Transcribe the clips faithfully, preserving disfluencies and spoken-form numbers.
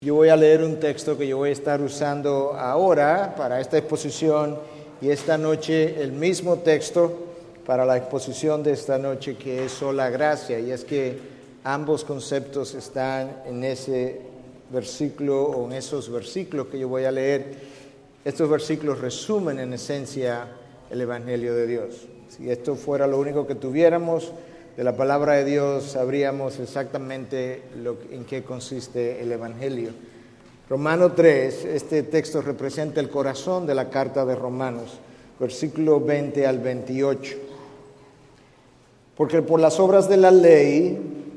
Yo voy a leer un texto que yo voy a estar usando ahora para esta exposición y esta noche el mismo texto para la exposición de esta noche, que es sola gracia, y es que ambos conceptos están en ese versículo o en esos versículos que yo voy a leer. Estos versículos resumen en esencia el Evangelio de Dios. Si esto fuera lo único que tuviéramos de la palabra de Dios, sabríamos exactamente lo, en qué consiste el Evangelio. Romanos tres, este texto representa el corazón de la carta de Romanos, versículo veinte al veintiocho. Porque por las obras de la ley,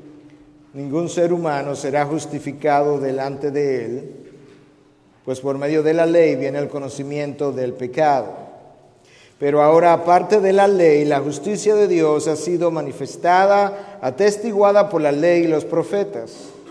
ningún ser humano será justificado delante de él, pues por medio de la ley viene el conocimiento del pecado. Pero ahora, aparte de la ley, la justicia de Dios ha sido manifestada, atestiguada por la ley y los profetas.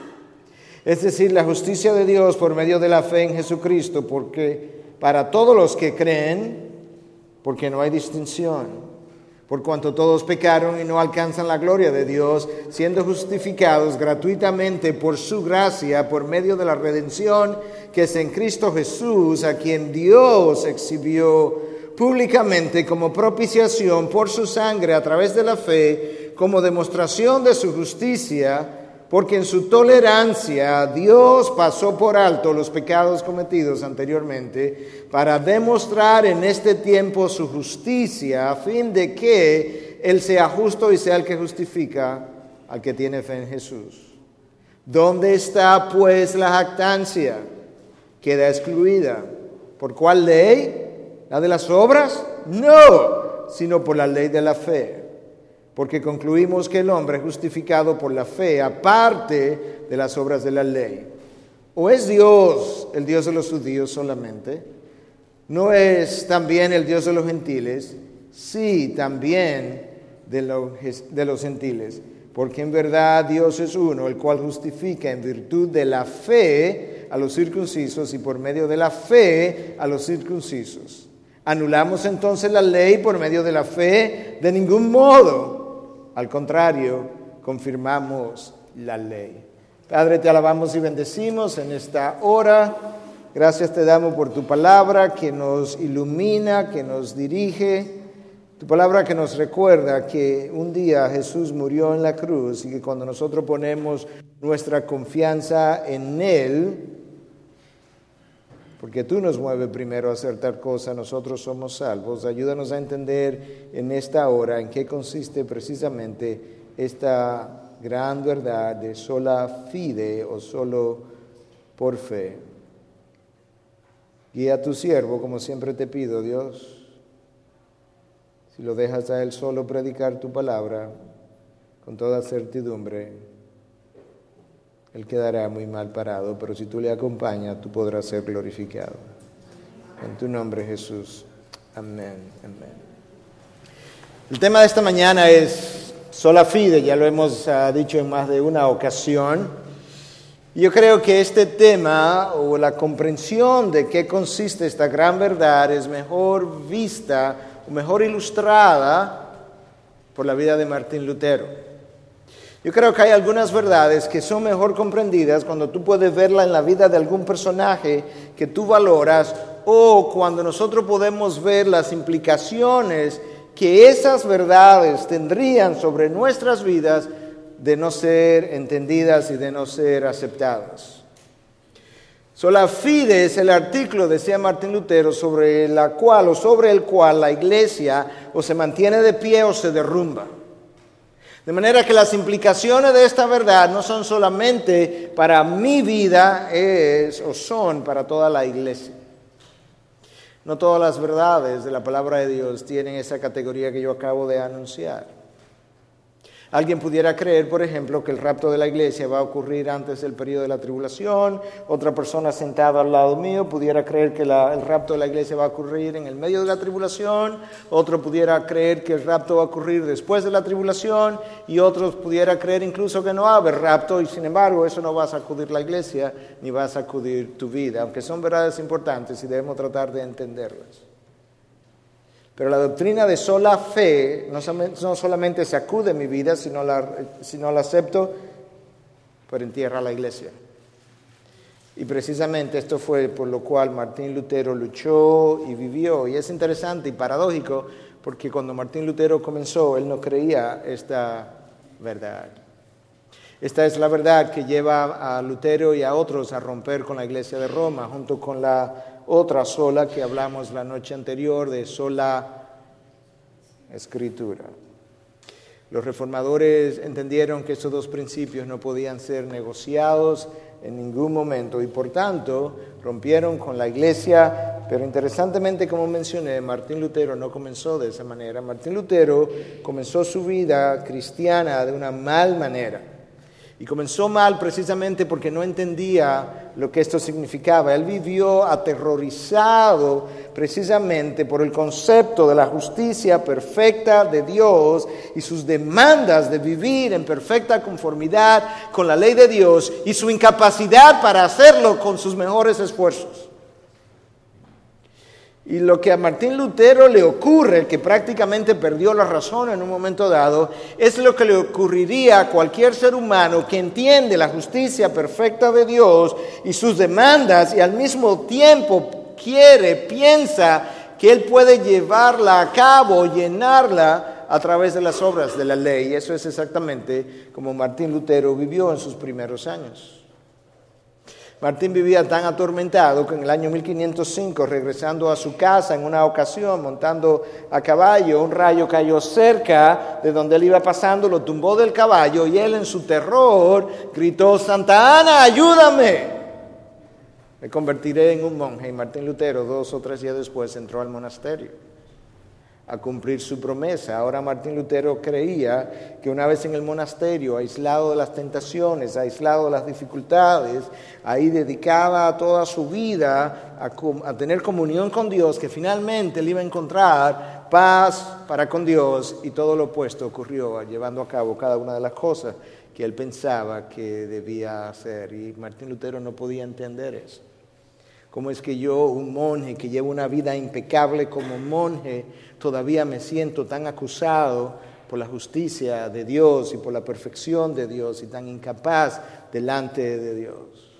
Es decir, la justicia de Dios por medio de la fe en Jesucristo, porque para todos los que creen, porque no hay distinción, por cuanto todos pecaron y no alcanzan la gloria de Dios, siendo justificados gratuitamente por su gracia, por medio de la redención que es en Cristo Jesús, a quien Dios exhibió públicamente como propiciación por su sangre a través de la fe, como demostración de su justicia, porque en su tolerancia Dios pasó por alto los pecados cometidos anteriormente, para demostrar en este tiempo su justicia, a fin de que Él sea justo y sea el que justifica al que tiene fe en Jesús. ¿Dónde está pues la jactancia? Queda excluida. ¿Por cuál ley? ¿La de las obras? No, sino por la ley de la fe. Porque concluimos que el hombre es justificado por la fe, aparte de las obras de la ley. ¿O es Dios el Dios de los judíos solamente? ¿No es también el Dios de los gentiles? Sí, también de los, de los gentiles. Porque en verdad Dios es uno, el cual justifica en virtud de la fe a los circuncisos y por medio de la fe a los circuncisos. ¿Anulamos entonces la ley por medio de la fe? De ningún modo. Al contrario, confirmamos la ley. Padre, te alabamos y bendecimos en esta hora. Gracias te damos por tu palabra que nos ilumina, que nos dirige. Tu palabra que nos recuerda que un día Jesús murió en la cruz y que cuando nosotros ponemos nuestra confianza en Él, porque tú nos mueves primero a hacer tal cosa, nosotros somos salvos. Ayúdanos a entender en esta hora en qué consiste precisamente esta gran verdad de sola fide o solo por fe. Guía a tu siervo, como siempre te pido, Dios. Si lo dejas a Él solo predicar tu palabra con toda certidumbre, Él quedará muy mal parado, pero si tú le acompañas, tú podrás ser glorificado. En tu nombre, Jesús. Amén. Amén. El tema de esta mañana es sola fide, ya lo hemos uh, dicho en más de una ocasión. Yo creo que este tema, o la comprensión de qué consiste esta gran verdad, es mejor vista o mejor ilustrada por la vida de Martín Lutero. Yo creo que hay algunas verdades que son mejor comprendidas cuando tú puedes verla en la vida de algún personaje que tú valoras, o cuando nosotros podemos ver las implicaciones que esas verdades tendrían sobre nuestras vidas de no ser entendidas y de no ser aceptadas. Sola fide es el artículo, decía Martín Lutero, sobre la cual o sobre el cual la iglesia o se mantiene de pie o se derrumba. De manera que las implicaciones de esta verdad no son solamente para mi vida, es o son para toda la iglesia. No todas las verdades de la palabra de Dios tienen esa categoría que yo acabo de anunciar. Alguien pudiera creer, por ejemplo, que el rapto de la iglesia va a ocurrir antes del periodo de la tribulación. Otra persona sentada al lado mío pudiera creer que la, el rapto de la iglesia va a ocurrir en el medio de la tribulación. Otro pudiera creer que el rapto va a ocurrir después de la tribulación. Y otros pudiera creer incluso que no va a haber rapto. Y sin embargo, eso no va a sacudir la iglesia ni va a sacudir tu vida. Aunque son verdades importantes y debemos tratar de entenderlas. Pero la doctrina de sola fe no solamente sacude mi vida, sino la, sino la acepto, pero entierra a la iglesia. Y precisamente esto fue por lo cual Martín Lutero luchó y vivió. Y es interesante y paradójico porque cuando Martín Lutero comenzó, él no creía esta verdad. Esta es la verdad que lleva a Lutero y a otros a romper con la Iglesia de Roma, junto con la otra sola que hablamos la noche anterior, de sola escritura. Los reformadores entendieron que estos dos principios no podían ser negociados en ningún momento y por tanto rompieron con la Iglesia, pero interesantemente, como mencioné, Martín Lutero no comenzó de esa manera. Martín Lutero comenzó su vida cristiana de una mal manera. Y comenzó mal precisamente porque no entendía lo que esto significaba. Él vivió aterrorizado precisamente por el concepto de la justicia perfecta de Dios y sus demandas de vivir en perfecta conformidad con la ley de Dios y su incapacidad para hacerlo con sus mejores esfuerzos. Y lo que a Martín Lutero le ocurre, que prácticamente perdió la razón en un momento dado, es lo que le ocurriría a cualquier ser humano que entiende la justicia perfecta de Dios y sus demandas y al mismo tiempo quiere, piensa que él puede llevarla a cabo, llenarla a través de las obras de la ley. Y eso es exactamente como Martín Lutero vivió en sus primeros años. Martín vivía tan atormentado que en el año mil quinientos cinco, regresando a su casa en una ocasión, montando a caballo, un rayo cayó cerca de donde él iba pasando, lo tumbó del caballo y él en su terror gritó: «Santa Ana, ayúdame. Me convertiré en un monje». Y Martín Lutero, dos o tres días después, entró al monasterio a cumplir su promesa. Ahora Martín Lutero creía que una vez en el monasterio, aislado de las tentaciones, aislado de las dificultades, ahí dedicaba toda su vida a, a tener comunión con Dios, que finalmente él iba a encontrar paz para con Dios, y todo lo opuesto ocurrió, llevando a cabo cada una de las cosas que él pensaba que debía hacer. Y Martín Lutero no podía entender eso. ¿Cómo es que yo, un monje que lleva una vida impecable como monje, todavía me siento tan acusado por la justicia de Dios y por la perfección de Dios y tan incapaz delante de Dios?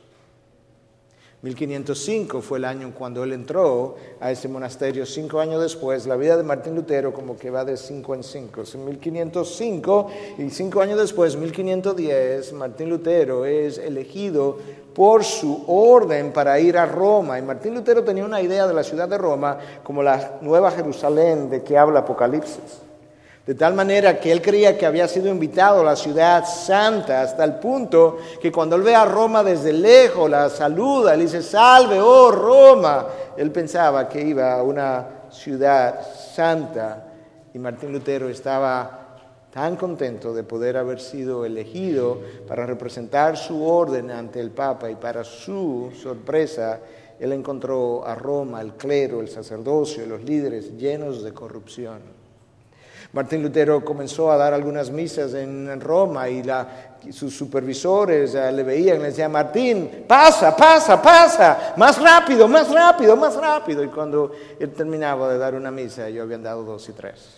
mil quinientos cinco fue el año cuando él entró a ese monasterio. Cinco años después, la vida de Martín Lutero como que va de cinco en cinco. En mil quinientos cinco y cinco años después, mil quinientos diez, Martín Lutero es elegido por su orden para ir a Roma. Y Martín Lutero tenía una idea de la ciudad de Roma como la Nueva Jerusalén de que habla Apocalipsis. De tal manera que él creía que había sido invitado a la ciudad santa, hasta el punto que cuando él ve a Roma desde lejos, la saluda, le dice: «Salve, oh Roma». Él pensaba que iba a una ciudad santa. Y Martín Lutero estaba tan contento de poder haber sido elegido para representar su orden ante el Papa, y para su sorpresa, él encontró a Roma, el clero, el sacerdocio, los líderes llenos de corrupción. Martín Lutero comenzó a dar algunas misas en Roma y la, sus supervisores uh, le veían y le decían: «Martín, pasa, pasa, pasa, más rápido, más rápido, más rápido». Y cuando él terminaba de dar una misa, ellos habían dado dos y tres.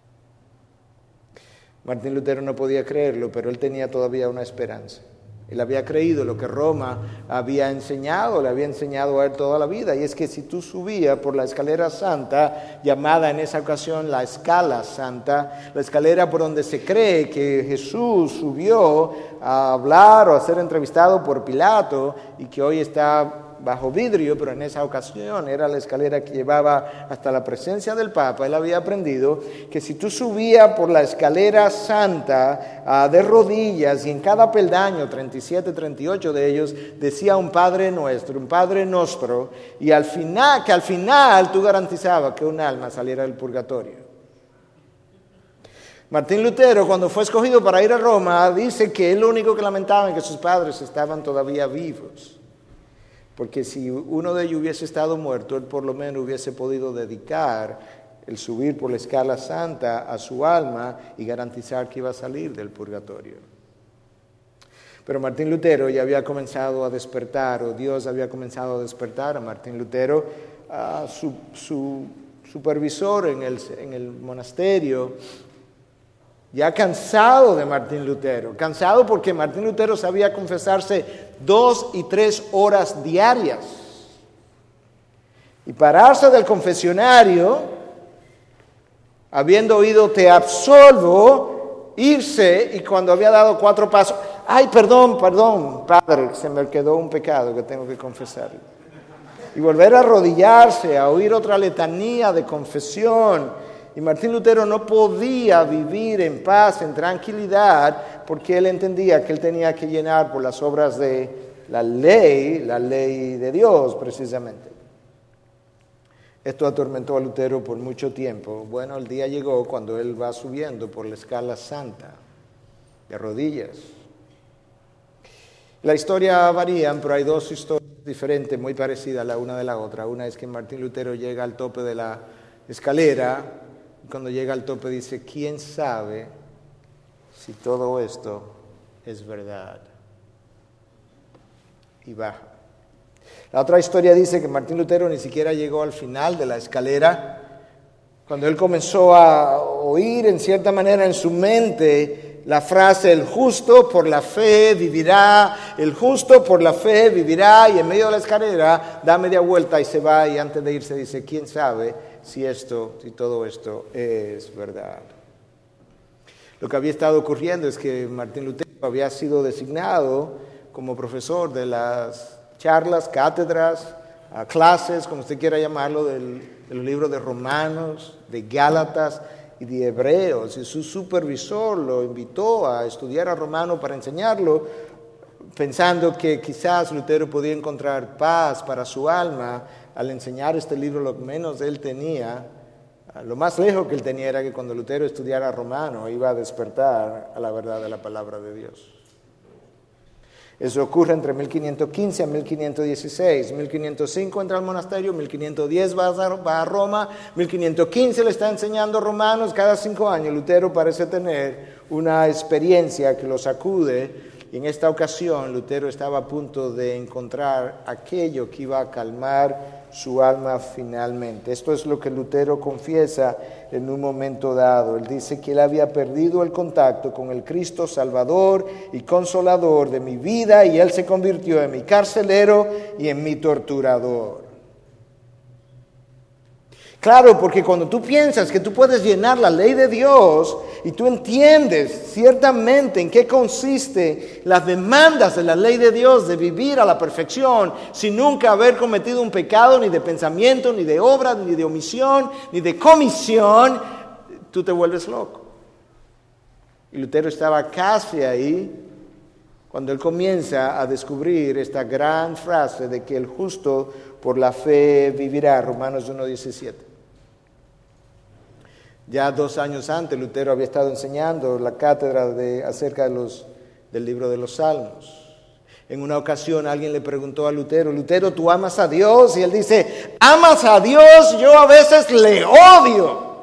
Martín Lutero no podía creerlo, pero él tenía todavía una esperanza. Él había creído lo que Roma había enseñado, le había enseñado a él toda la vida, y es que si tú subías por la escalera santa, llamada en esa ocasión la escala santa, la escalera por donde se cree que Jesús subió a hablar o a ser entrevistado por Pilato, y que hoy está bajo vidrio, pero en esa ocasión era la escalera que llevaba hasta la presencia del Papa. Él había aprendido que si tú subías por la escalera santa uh, de rodillas, y en cada peldaño, treinta y siete, treinta y ocho de ellos, decía un Padre Nuestro, un Padre Nostro, y al final, que al final tú garantizabas que un alma saliera del purgatorio. Martín Lutero, cuando fue escogido para ir a Roma, dice que él lo único que lamentaba es que sus padres estaban todavía vivos. Porque si uno de ellos hubiese estado muerto, él por lo menos hubiese podido dedicar el subir por la escala santa a su alma y garantizar que iba a salir del purgatorio. Pero Martín Lutero ya había comenzado a despertar, o Dios había comenzado a despertar a Martín Lutero. A su, su supervisor en el, en el monasterio ya cansado de Martín Lutero, cansado porque Martín Lutero sabía confesarse dos y tres horas diarias. Y pararse del confesionario, habiendo oído te absolvo, irse y cuando había dado cuatro pasos, ay, perdón, perdón, padre, se me quedó un pecado que tengo que confesar. Y volver a arrodillarse, a oír otra letanía de confesión. Y Martín Lutero no podía vivir en paz, en tranquilidad, porque él entendía que él tenía que llenar por las obras de la ley, la ley de Dios precisamente. Esto atormentó a Lutero por mucho tiempo. Bueno, el día llegó cuando él va subiendo por la escala santa, de rodillas. La historia varía, pero hay dos historias diferentes, muy parecidas la una de la otra. Una es que Martín Lutero llega al tope de la escalera, y cuando llega al tope dice, ¿quién sabe si todo esto es verdad? Y baja. La otra historia dice que Martín Lutero ni siquiera llegó al final de la escalera. Cuando él comenzó a oír en cierta manera en su mente la frase, el justo por la fe vivirá, el justo por la fe vivirá, y en medio de la escalera da media vuelta y se va, y antes de irse dice, ¿quién sabe si esto, si todo esto es verdad? Lo que había estado ocurriendo es que Martín Lutero había sido designado como profesor de las charlas, cátedras, clases, como usted quiera llamarlo, del, de los libros de Romanos, de Gálatas y de Hebreos, y su supervisor lo invitó a estudiar a Romano para enseñarlo, pensando que quizás Lutero podía encontrar paz para su alma al enseñar este libro. Lo que menos él tenía, lo más lejos que él tenía era que cuando Lutero estudiara Romano iba a despertar a la verdad de la palabra de Dios. Eso ocurre entre mil quinientos quince a mil quinientos dieciséis. mil quinientos cinco entra al monasterio, mil quinientos diez va a, va a Roma, mil quinientos quince le está enseñando Romanos. Cada cinco años Lutero parece tener una experiencia que lo sacude, y en esta ocasión Lutero estaba a punto de encontrar aquello que iba a calmar su alma finalmente. Esto es lo que Lutero confiesa en un momento dado. Él dice que él había perdido el contacto con el Cristo Salvador y Consolador de mi vida, y él se convirtió en mi carcelero y en mi torturador. Claro, porque cuando tú piensas que tú puedes llenar la ley de Dios y tú entiendes ciertamente en qué consiste las demandas de la ley de Dios de vivir a la perfección sin nunca haber cometido un pecado ni de pensamiento, ni de obra, ni de omisión, ni de comisión, tú te vuelves loco. Y Lutero estaba casi ahí cuando él comienza a descubrir esta gran frase de que el justo por la fe vivirá, Romanos uno diecisiete. Ya dos años antes Lutero había estado enseñando la cátedra de, acerca de los, del libro de los Salmos. En una ocasión alguien le preguntó a Lutero, Lutero, ¿tú amas a Dios? Y él dice, ¿amas a Dios? Yo a veces le odio.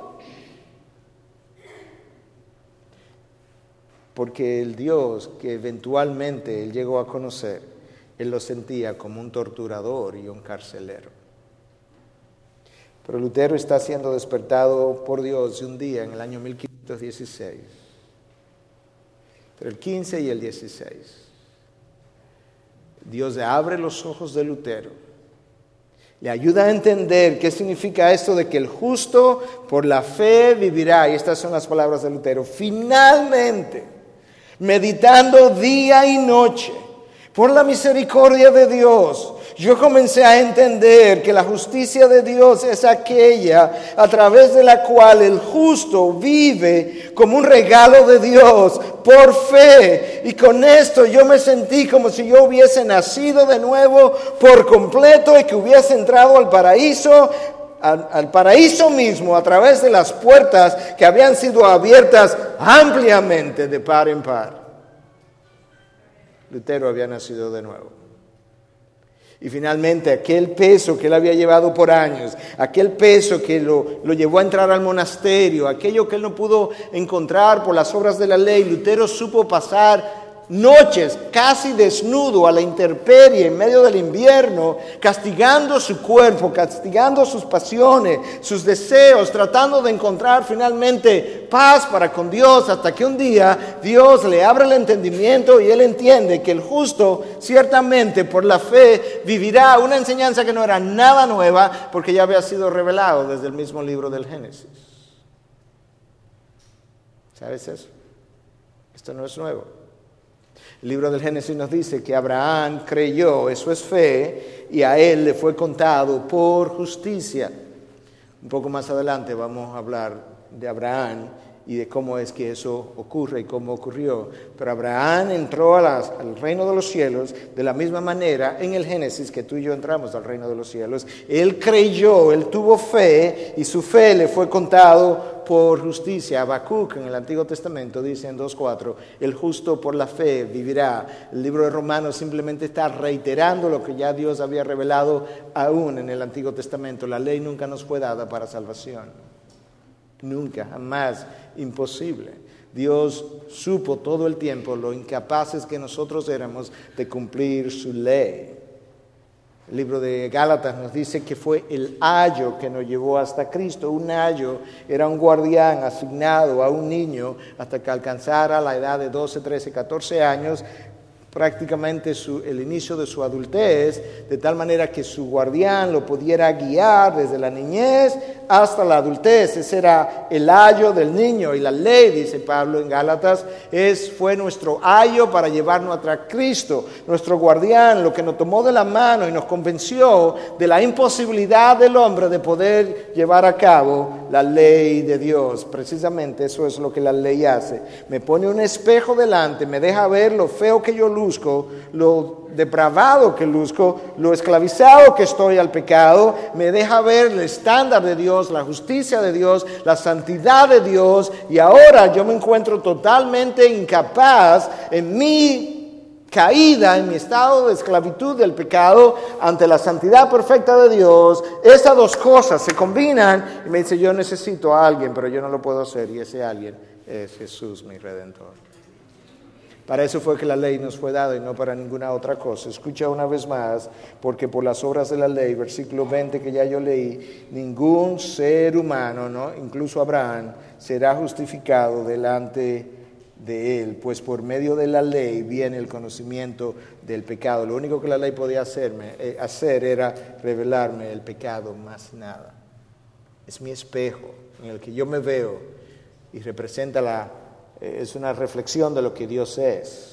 Porque el Dios que eventualmente él llegó a conocer, él lo sentía como un torturador y un carcelero. Pero Lutero está siendo despertado por Dios un día en el año mil quinientos dieciséis, entre el quince y el dieciséis. Dios le abre los ojos de Lutero, le ayuda a entender qué significa esto de que el justo por la fe vivirá. Y estas son las palabras de Lutero. Finalmente, meditando día y noche por la misericordia de Dios, yo comencé a entender que la justicia de Dios es aquella a través de la cual el justo vive como un regalo de Dios por fe. Y con esto yo me sentí como si yo hubiese nacido de nuevo por completo y que hubiese entrado al paraíso, al, al paraíso mismo a través de las puertas que habían sido abiertas ampliamente de par en par. Lutero había nacido de nuevo. Y finalmente aquel peso que él había llevado por años, aquel peso que lo, lo llevó a entrar al monasterio, aquello que él no pudo encontrar por las obras de la ley, Lutero supo pasar noches casi desnudo a la intemperie en medio del invierno, castigando su cuerpo, castigando sus pasiones, sus deseos, tratando de encontrar finalmente paz para con Dios, hasta que un día Dios le abre el entendimiento y él entiende que el justo ciertamente por la fe vivirá una enseñanza que no era nada nueva, porque ya había sido revelado desde el mismo libro del Génesis. ¿Sabes eso? Esto no es nuevo. El libro del Génesis nos dice que Abraham creyó, eso es fe, y a él le fue contado por justicia. Un poco más adelante vamos a hablar de Abraham y de cómo es que eso ocurre y cómo ocurrió. Pero Abraham entró a las, al reino de los cielos de la misma manera en el Génesis que tú y yo entramos al reino de los cielos. Él creyó, él tuvo fe y su fe le fue contado por justicia. Habacuc en el Antiguo Testamento dice en dos cuatro, el justo por la fe vivirá. El libro de Romanos simplemente está reiterando lo que ya Dios había revelado aún en el Antiguo Testamento. La ley nunca nos fue dada para salvación. Nunca, jamás, imposible. Dios supo todo el tiempo lo incapaces que nosotros éramos de cumplir su ley. El libro de Gálatas nos dice que fue el ayo que nos llevó hasta Cristo. Un ayo era un guardián asignado a un niño hasta que alcanzara la edad de doce, trece, catorce años, prácticamente su, el inicio de su adultez, de tal manera que su guardián lo pudiera guiar desde la niñez hasta la adultez. Ese era el ayo del niño, y la ley, dice Pablo en Gálatas, es, fue nuestro ayo para llevarnos a Cristo, nuestro guardián, lo que nos tomó de la mano y nos convenció de la imposibilidad del hombre de poder llevar a cabo la ley de Dios. Precisamente eso es lo que la ley hace. Me pone un espejo delante, me deja ver lo feo que yo luzco, lo depravado que luzco, lo esclavizado que estoy al pecado, me deja ver el estándar de Dios, la justicia de Dios, la santidad de Dios, y ahora yo me encuentro totalmente incapaz en mi caída, en mi estado de esclavitud del pecado, ante la santidad perfecta de Dios. Esas dos cosas se combinan y me dice, yo necesito a alguien, pero yo no lo puedo hacer, y ese alguien es Jesús, mi Redentor. Para eso fue que la ley nos fue dada y no para ninguna otra cosa. Escucha una vez más, porque por las obras de la ley, versículo veinte que ya yo leí, ningún ser humano, ¿no?, incluso Abraham, será justificado delante de él, pues por medio de la ley viene el conocimiento del pecado. Lo único que la ley podía hacerme, eh, hacer era revelarme el pecado, más nada. Es mi espejo en el que yo me veo y representa la... es una reflexión de lo que Dios es.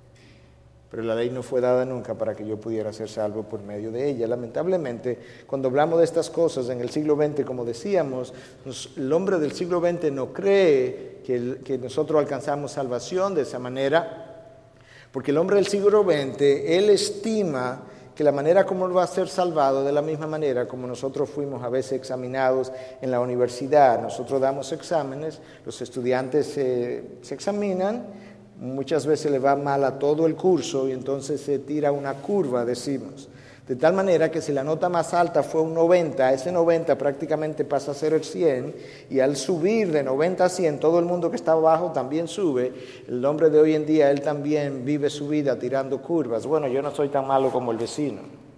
Pero la ley no fue dada nunca para que yo pudiera ser salvo por medio de ella. Lamentablemente, cuando hablamos de estas cosas en el siglo veinte, como decíamos, nos, el hombre del siglo veinte no cree que, el, que nosotros alcanzamos salvación de esa manera, porque el hombre del siglo veinte, él estima que la manera como él va a ser salvado, de la misma manera como nosotros fuimos a veces examinados en la universidad. Nosotros damos exámenes, los estudiantes se, se examinan, muchas veces le va mal a todo el curso y entonces se tira una curva, decimos. De tal manera que si la nota más alta fue un noventa, ese noventa prácticamente pasa a ser el cien, y al subir de noventa a cien, todo el mundo que está abajo también sube. El hombre de hoy en día, él también vive su vida tirando curvas. Bueno, yo no soy tan malo como el vecino.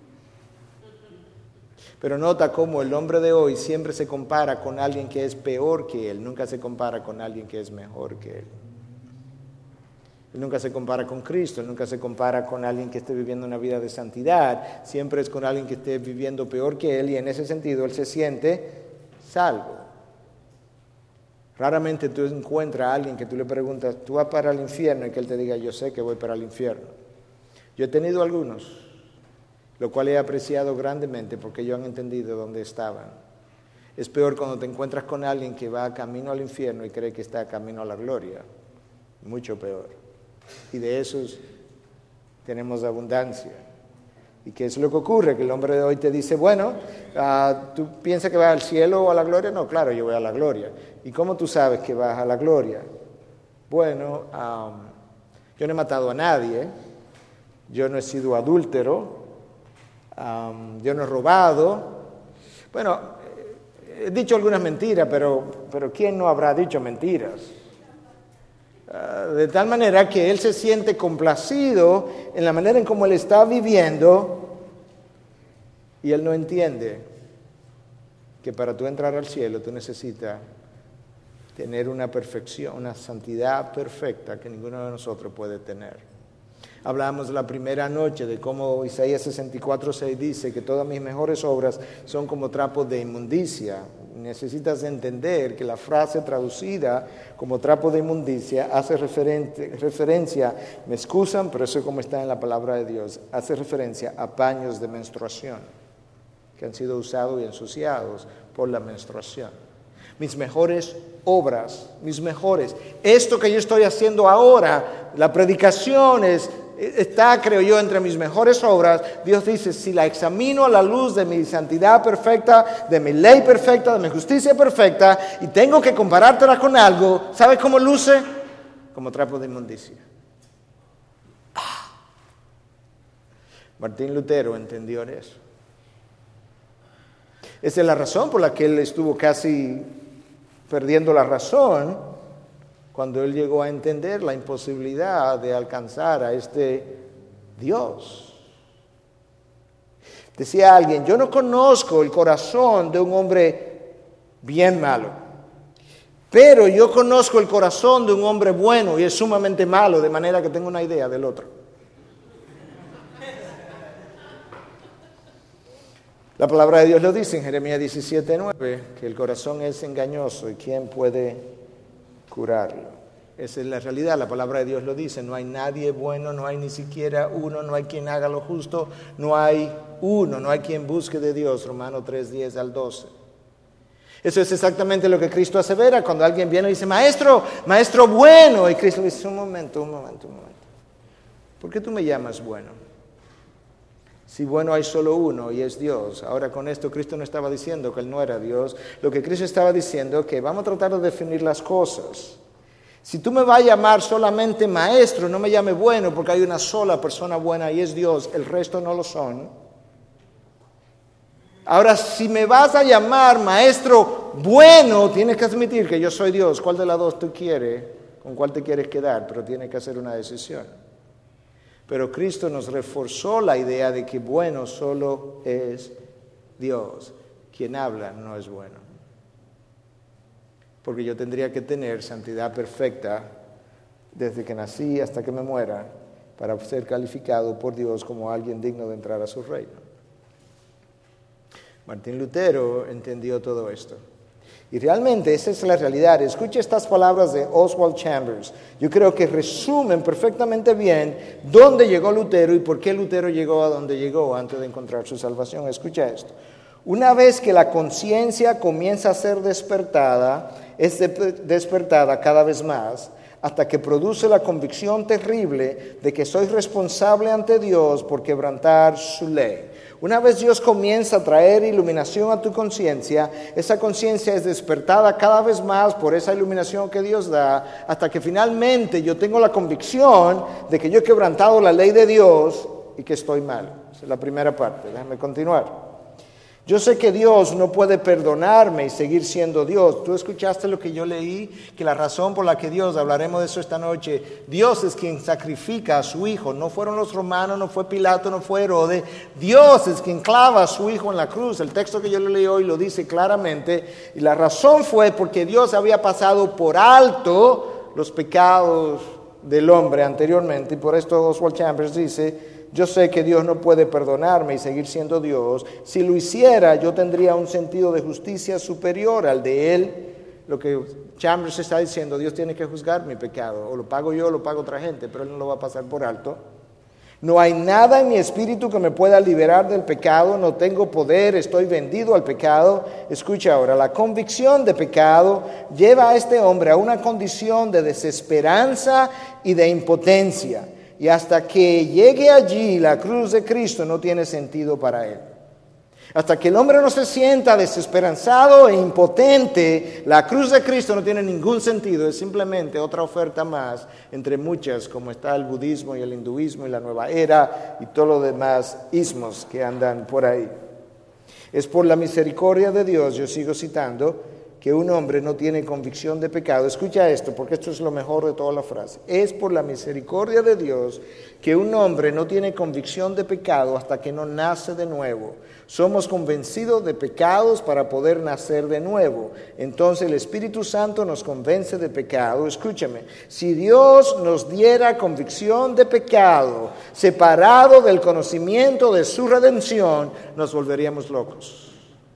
Pero nota cómo el hombre de hoy siempre se compara con alguien que es peor que él, nunca se compara con alguien que es mejor que él. Él nunca se compara con Cristo, él nunca se compara con alguien que esté viviendo una vida de santidad, siempre es con alguien que esté viviendo peor que él, y en ese sentido él se siente salvo. Raramente tú encuentras a alguien que tú le preguntas, ¿tú vas para el infierno? Y que él te diga, yo sé que voy para el infierno. Yo he tenido algunos, lo cual he apreciado grandemente porque ellos han entendido dónde estaban. Es peor cuando te encuentras con alguien que va camino al infierno y cree que está camino a la gloria. Mucho peor. Y de esos tenemos abundancia. ¿Y qué es lo que ocurre? Que el hombre de hoy te dice, bueno, uh, ¿tú piensas que vas al cielo o a la gloria? No, claro, yo voy a la gloria. ¿Y cómo tú sabes que vas a la gloria? Bueno, um, yo no he matado a nadie, yo no he sido adúltero, um, yo no he robado. Bueno, he dicho algunas mentiras, pero, pero ¿quién no habrá dicho mentiras? Uh, de tal manera que él se siente complacido en la manera en cómo él está viviendo y él no entiende que para tú entrar al cielo tú necesitas tener una perfección, una santidad perfecta que ninguno de nosotros puede tener. Hablamos la primera noche de cómo Isaías sesenta y cuatro seis dice que todas mis mejores obras son como trapos de inmundicia. Necesitas entender que la frase traducida como trapo de inmundicia hace referencia, me excusan, pero eso es como está en la palabra de Dios, hace referencia a paños de menstruación que han sido usados y ensuciados por la menstruación. Mis mejores obras, mis mejores, esto que yo estoy haciendo ahora, la predicación es, está, creo yo, entre mis mejores obras. Dios dice, si la examino a la luz de mi santidad perfecta, de mi ley perfecta, de mi justicia perfecta, y tengo que comparártela con algo, ¿sabe cómo luce? Como trapo de inmundicia. Ah. Martín Lutero entendió eso. Esa es la razón por la que él estuvo casi perdiendo la razón cuando él llegó a entender la imposibilidad de alcanzar a este Dios. Decía alguien, yo no conozco el corazón de un hombre bien malo, pero yo conozco el corazón de un hombre bueno y es sumamente malo, de manera que tengo una idea del otro. La palabra de Dios lo dice en Jeremías diecisiete nueve, que el corazón es engañoso y ¿quién puede curarlo? Esa es la realidad, la palabra de Dios lo dice, no hay nadie bueno, no hay ni siquiera uno, no hay quien haga lo justo, no hay uno, no hay quien busque de Dios, Romanos tres, diez al doce. Eso es exactamente lo que Cristo asevera cuando alguien viene y dice, maestro, maestro bueno, y Cristo dice, un momento, un momento, un momento, ¿por qué tú me llamas bueno? Si bueno hay solo uno y es Dios. Ahora con esto Cristo no estaba diciendo que Él no era Dios. Lo que Cristo estaba diciendo es que vamos a tratar de definir las cosas. Si tú me vas a llamar solamente maestro, no me llame bueno porque hay una sola persona buena y es Dios. El resto no lo son. Ahora si me vas a llamar maestro bueno, tienes que admitir que yo soy Dios. ¿Cuál de las dos tú quieres? ¿Con cuál te quieres quedar? Pero tienes que hacer una decisión. Pero Cristo nos reforzó la idea de que bueno solo es Dios. Quien habla no es bueno. Porque yo tendría que tener santidad perfecta desde que nací hasta que me muera para ser calificado por Dios como alguien digno de entrar a su reino. Martín Lutero entendió todo esto. Y realmente esa es la realidad. Escuche estas palabras de Oswald Chambers. Yo creo que resumen perfectamente bien dónde llegó Lutero y por qué Lutero llegó a donde llegó antes de encontrar su salvación. Escucha esto. Una vez que la conciencia comienza a ser despertada, es despertada cada vez más, hasta que produce la convicción terrible de que soy responsable ante Dios por quebrantar su ley. Una vez Dios comienza a traer iluminación a tu conciencia, esa conciencia es despertada cada vez más por esa iluminación que Dios da, hasta que finalmente yo tengo la convicción de que yo he quebrantado la ley de Dios y que estoy mal. Esa es la primera parte. Déjame continuar. Yo sé que Dios no puede perdonarme y seguir siendo Dios. Tú escuchaste lo que yo leí, que la razón por la que Dios, hablaremos de eso esta noche, Dios es quien sacrifica a su Hijo. No fueron los romanos, no fue Pilato, no fue Herodes. Dios es quien clava a su Hijo en la cruz. El texto que yo le leí hoy lo dice claramente. Y la razón fue porque Dios había pasado por alto los pecados del hombre anteriormente. Y por esto Oswald Chambers dice, yo sé que Dios no puede perdonarme y seguir siendo Dios. Si lo hiciera, yo tendría un sentido de justicia superior al de Él. Lo que Chambers está diciendo, Dios tiene que juzgar mi pecado. O lo pago yo o lo paga otra gente, pero Él no lo va a pasar por alto. No hay nada en mi espíritu que me pueda liberar del pecado. No tengo poder, estoy vendido al pecado. Escucha ahora, la convicción de pecado lleva a este hombre a una condición de desesperanza y de impotencia. Y hasta que llegue allí, la cruz de Cristo no tiene sentido para él. Hasta que el hombre no se sienta desesperanzado e impotente, la cruz de Cristo no tiene ningún sentido. Es simplemente otra oferta más entre muchas, como está el budismo y el hinduismo y la nueva era y todos los demás ismos que andan por ahí. Es por la misericordia de Dios, yo sigo citando, que un hombre no tiene convicción de pecado. Escucha esto, porque esto es lo mejor de toda la frase. Es por la misericordia de Dios que un hombre no tiene convicción de pecado hasta que no nace de nuevo. Somos convencidos de pecados para poder nacer de nuevo. Entonces el Espíritu Santo nos convence de pecado. Escúchame, si Dios nos diera convicción de pecado, separado del conocimiento de su redención, nos volveríamos locos.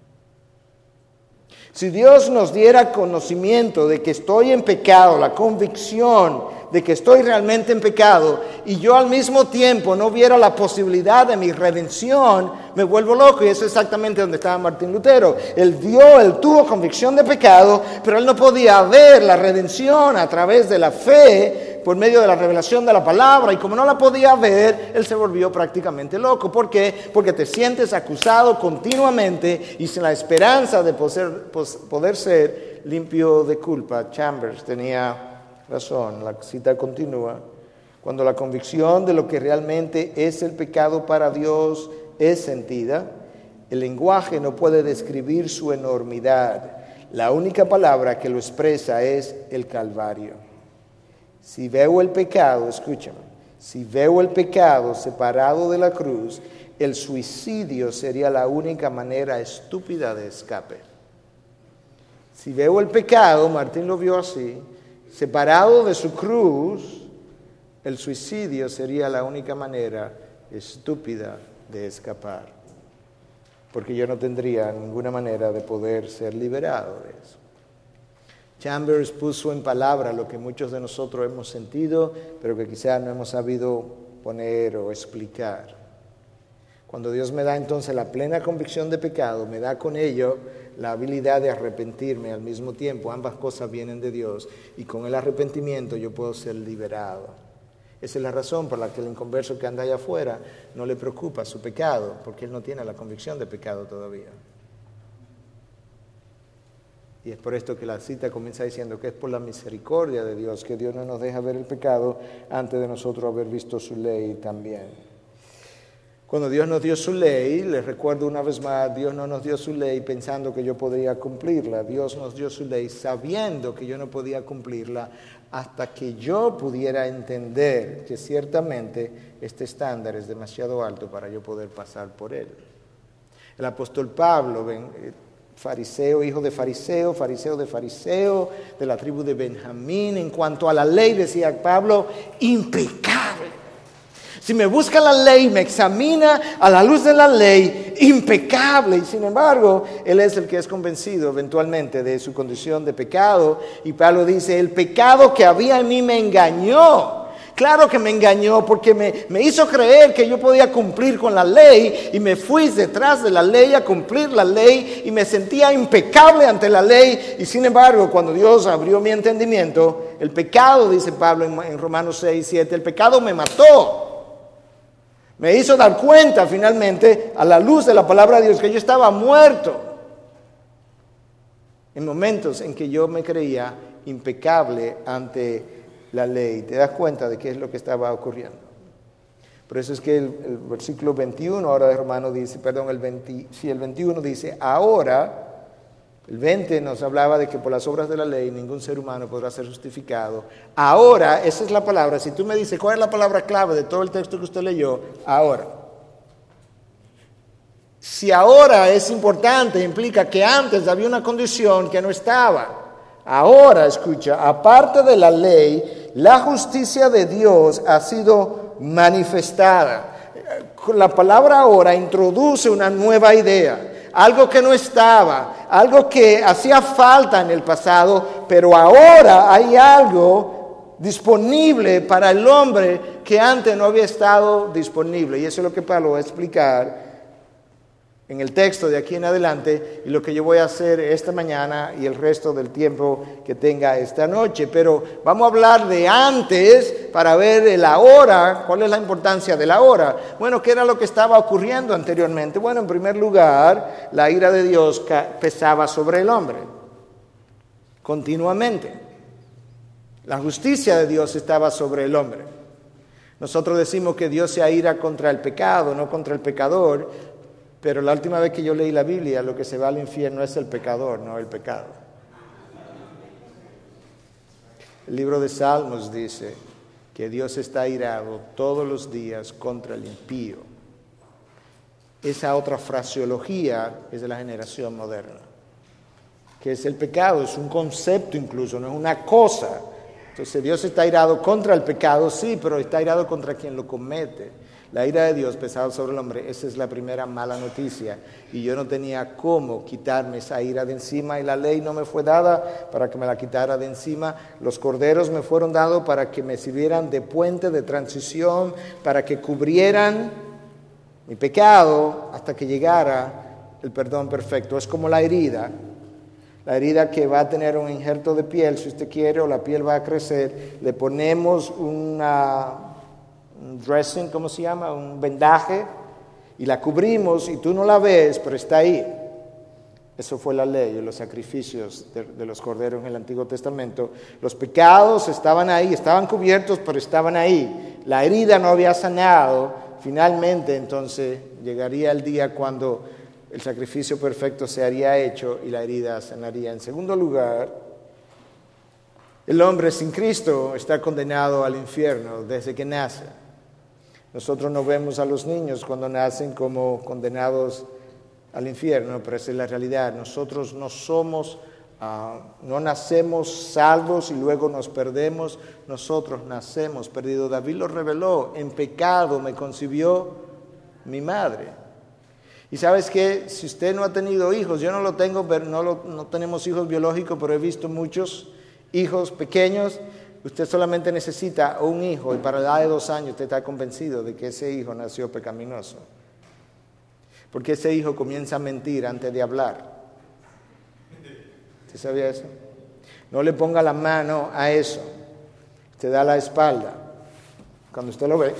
Si Dios nos diera conocimiento de que estoy en pecado, la convicción de que estoy realmente en pecado, y yo al mismo tiempo no viera la posibilidad de mi redención, me vuelvo loco. Y eso es exactamente donde estaba Martín Lutero. Él vio, él tuvo convicción de pecado, pero él no podía ver la redención a través de la fe, por medio de la revelación de la palabra, y como no la podía ver, él se volvió prácticamente loco. ¿Por qué? Porque te sientes acusado continuamente y sin la esperanza de poder, poder ser limpio de culpa. Chambers tenía razón, la cita continúa. Cuando la convicción de lo que realmente es el pecado para Dios es sentida, el lenguaje no puede describir su enormidad. La única palabra que lo expresa es el Calvario. Si veo el pecado, escúchame, si veo el pecado separado de la cruz, el suicidio sería la única manera estúpida de escape. Si veo el pecado, Martín lo vio así, separado de su cruz, el suicidio sería la única manera estúpida de escapar, porque yo no tendría ninguna manera de poder ser liberado de eso. Chambers puso en palabra lo que muchos de nosotros hemos sentido, pero que quizás no hemos sabido poner o explicar. Cuando Dios me da entonces la plena convicción de pecado, me da con ello la habilidad de arrepentirme al mismo tiempo. Ambas cosas vienen de Dios, y con el arrepentimiento yo puedo ser liberado. Esa es la razón por la que el inconverso que anda allá afuera no le preocupa su pecado, porque él no tiene la convicción de pecado todavía. Y es por esto que la cita comienza diciendo que es por la misericordia de Dios que Dios no nos deja ver el pecado antes de nosotros haber visto su ley también. Cuando Dios nos dio su ley, les recuerdo una vez más, Dios no nos dio su ley pensando que yo podría cumplirla. Dios nos dio su ley sabiendo que yo no podía cumplirla hasta que yo pudiera entender que ciertamente este estándar es demasiado alto para yo poder pasar por él. El apóstol Pablo, ven, fariseo, hijo de fariseo, fariseo de fariseo, de la tribu de Benjamín. En cuanto a la ley, decía Pablo, impecable. Si me busca la ley, me examina a la luz de la ley, impecable. Y sin embargo, él es el que es convencido eventualmente de su condición de pecado. Y Pablo dice, el pecado que había en mí me engañó. Claro que me engañó, porque me, me hizo creer que yo podía cumplir con la ley, y me fui detrás de la ley a cumplir la ley, y me sentía impecable ante la ley. Y sin embargo, cuando Dios abrió mi entendimiento, el pecado, dice Pablo en, en Romanos seis, siete, el pecado me mató. Me hizo dar cuenta finalmente, a la luz de la palabra de Dios, que yo estaba muerto en momentos en que yo me creía impecable ante la ley. Te das cuenta de qué es lo que estaba ocurriendo. Por eso es que el, el versículo veintiuno ahora de Romanos dice, perdón, el, veinte, sí, el veintiuno dice, ahora, el veinte nos hablaba de que por las obras de la ley ningún ser humano podrá ser justificado. Ahora, esa es la palabra. Si tú me dices, ¿cuál es la palabra clave de todo el texto que usted leyó? Ahora. Si ahora es importante, implica que antes había una condición que no estaba. Ahora, escucha, aparte de la ley, la justicia de Dios ha sido manifestada. La palabra ahora introduce una nueva idea, algo que no estaba, algo que hacía falta en el pasado, pero ahora hay algo disponible para el hombre que antes no había estado disponible. Y eso es lo que Pablo va a explicar en el texto de aquí en adelante, y lo que yo voy a hacer esta mañana y el resto del tiempo que tenga esta noche. Pero vamos a hablar de antes para ver el ahora. ¿Cuál es la importancia del ahora? Bueno, ¿qué era lo que estaba ocurriendo anteriormente? Bueno, en primer lugar, la ira de Dios pesaba sobre el hombre continuamente. La justicia de Dios estaba sobre el hombre. Nosotros decimos que Dios se aira contra el pecado, no contra el pecador. Pero la última vez que yo leí la Biblia, lo que se va al infierno es el pecador, no el pecado. El libro de Salmos dice que Dios está airado todos los días contra el impío. Esa otra fraseología es de la generación moderna, que es el pecado, es un concepto incluso, no es una cosa. Entonces Dios está airado contra el pecado, sí, pero está airado contra quien lo comete. La ira de Dios pesada sobre el hombre, esa es la primera mala noticia. Y yo no tenía cómo quitarme esa ira de encima y la ley no me fue dada para que me la quitara de encima. Los corderos me fueron dados para que me sirvieran de puente, de transición, para que cubrieran mi pecado hasta que llegara el perdón perfecto. Es como la herida. La herida que va a tener un injerto de piel, si usted quiere, o la piel va a crecer, le ponemos una, un dressing, ¿cómo se llama? Un vendaje, y la cubrimos, y tú no la ves, pero está ahí. Eso fue la ley, los sacrificios de, de los corderos en el Antiguo Testamento. Los pecados estaban ahí, estaban cubiertos, pero estaban ahí. La herida no había sanado. Finalmente, entonces, llegaría el día cuando el sacrificio perfecto se haría hecho y la herida sanaría. En segundo lugar, el hombre sin Cristo está condenado al infierno desde que nace. Nosotros no vemos a los niños cuando nacen como condenados al infierno, pero esa es la realidad. Nosotros no somos, uh, no nacemos salvos y luego nos perdemos. Nosotros nacemos perdidos. David lo reveló: en pecado me concibió mi madre. Y sabes que si usted no ha tenido hijos, yo no lo tengo, pero no, lo, no tenemos hijos biológicos, pero he visto muchos hijos pequeños. Usted solamente necesita un hijo y para la edad de dos años usted está convencido de que ese hijo nació pecaminoso. Porque ese hijo comienza a mentir antes de hablar. ¿Usted sabía eso? No le ponga la mano a eso. Usted da la espalda. Cuando usted lo ve,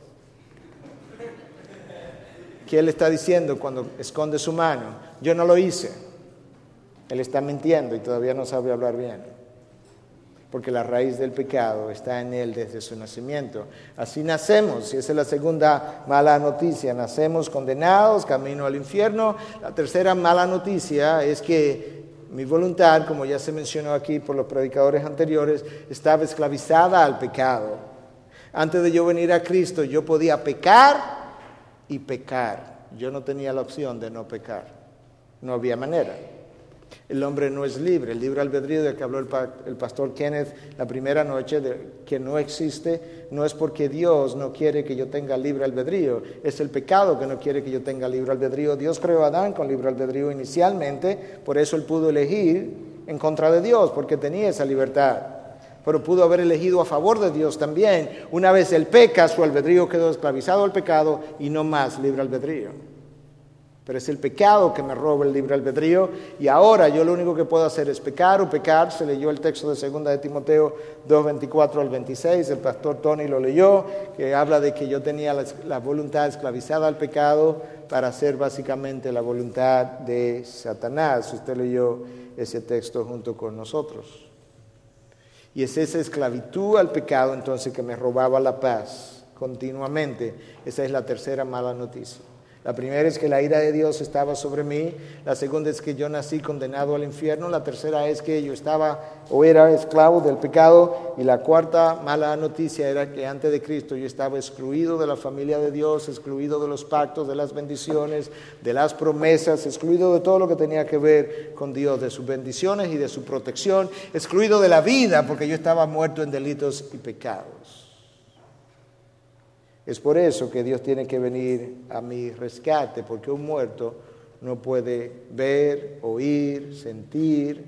¿qué él está diciendo cuando esconde su mano? Yo no lo hice. Él está mintiendo y todavía no sabe hablar bien. Porque la raíz del pecado está en él desde su nacimiento. Así nacemos, y esa es la segunda mala noticia. Nacemos condenados, camino al infierno. La tercera mala noticia es que mi voluntad, como ya se mencionó aquí por los predicadores anteriores, estaba esclavizada al pecado. Antes de yo venir a Cristo, yo podía pecar y pecar. Yo no tenía la opción de no pecar. No había manera. El hombre no es libre. El libre albedrío del que habló el, pa- el pastor Kenneth la primera noche, de, que no existe, no es porque Dios no quiere que yo tenga libre albedrío. Es el pecado que no quiere que yo tenga libre albedrío. Dios creó a Adán con libre albedrío inicialmente, por eso él pudo elegir en contra de Dios, porque tenía esa libertad. Pero pudo haber elegido a favor de Dios también. Una vez él peca, su albedrío quedó esclavizado al pecado y no más libre albedrío. Pero es el pecado que me roba el libre albedrío y ahora yo lo único que puedo hacer es pecar o pecar. Se leyó el texto de segunda de Timoteo dos, veinticuatro al veintiséis, el pastor Tony lo leyó, que habla de que yo tenía la, la voluntad esclavizada al pecado para hacer básicamente la voluntad de Satanás. Usted leyó ese texto junto con nosotros. Y es esa esclavitud al pecado entonces que me robaba la paz continuamente. Esa es la tercera mala noticia. La primera es que la ira de Dios estaba sobre mí. La segunda es que yo nací condenado al infierno. La tercera es que yo estaba o era esclavo del pecado. Y la cuarta mala noticia era que antes de Cristo yo estaba excluido de la familia de Dios, excluido de los pactos, de las bendiciones, de las promesas, excluido de todo lo que tenía que ver con Dios, de sus bendiciones y de su protección, excluido de la vida porque yo estaba muerto en delitos y pecados. Es por eso que Dios tiene que venir a mi rescate, porque un muerto no puede ver, oír, sentir.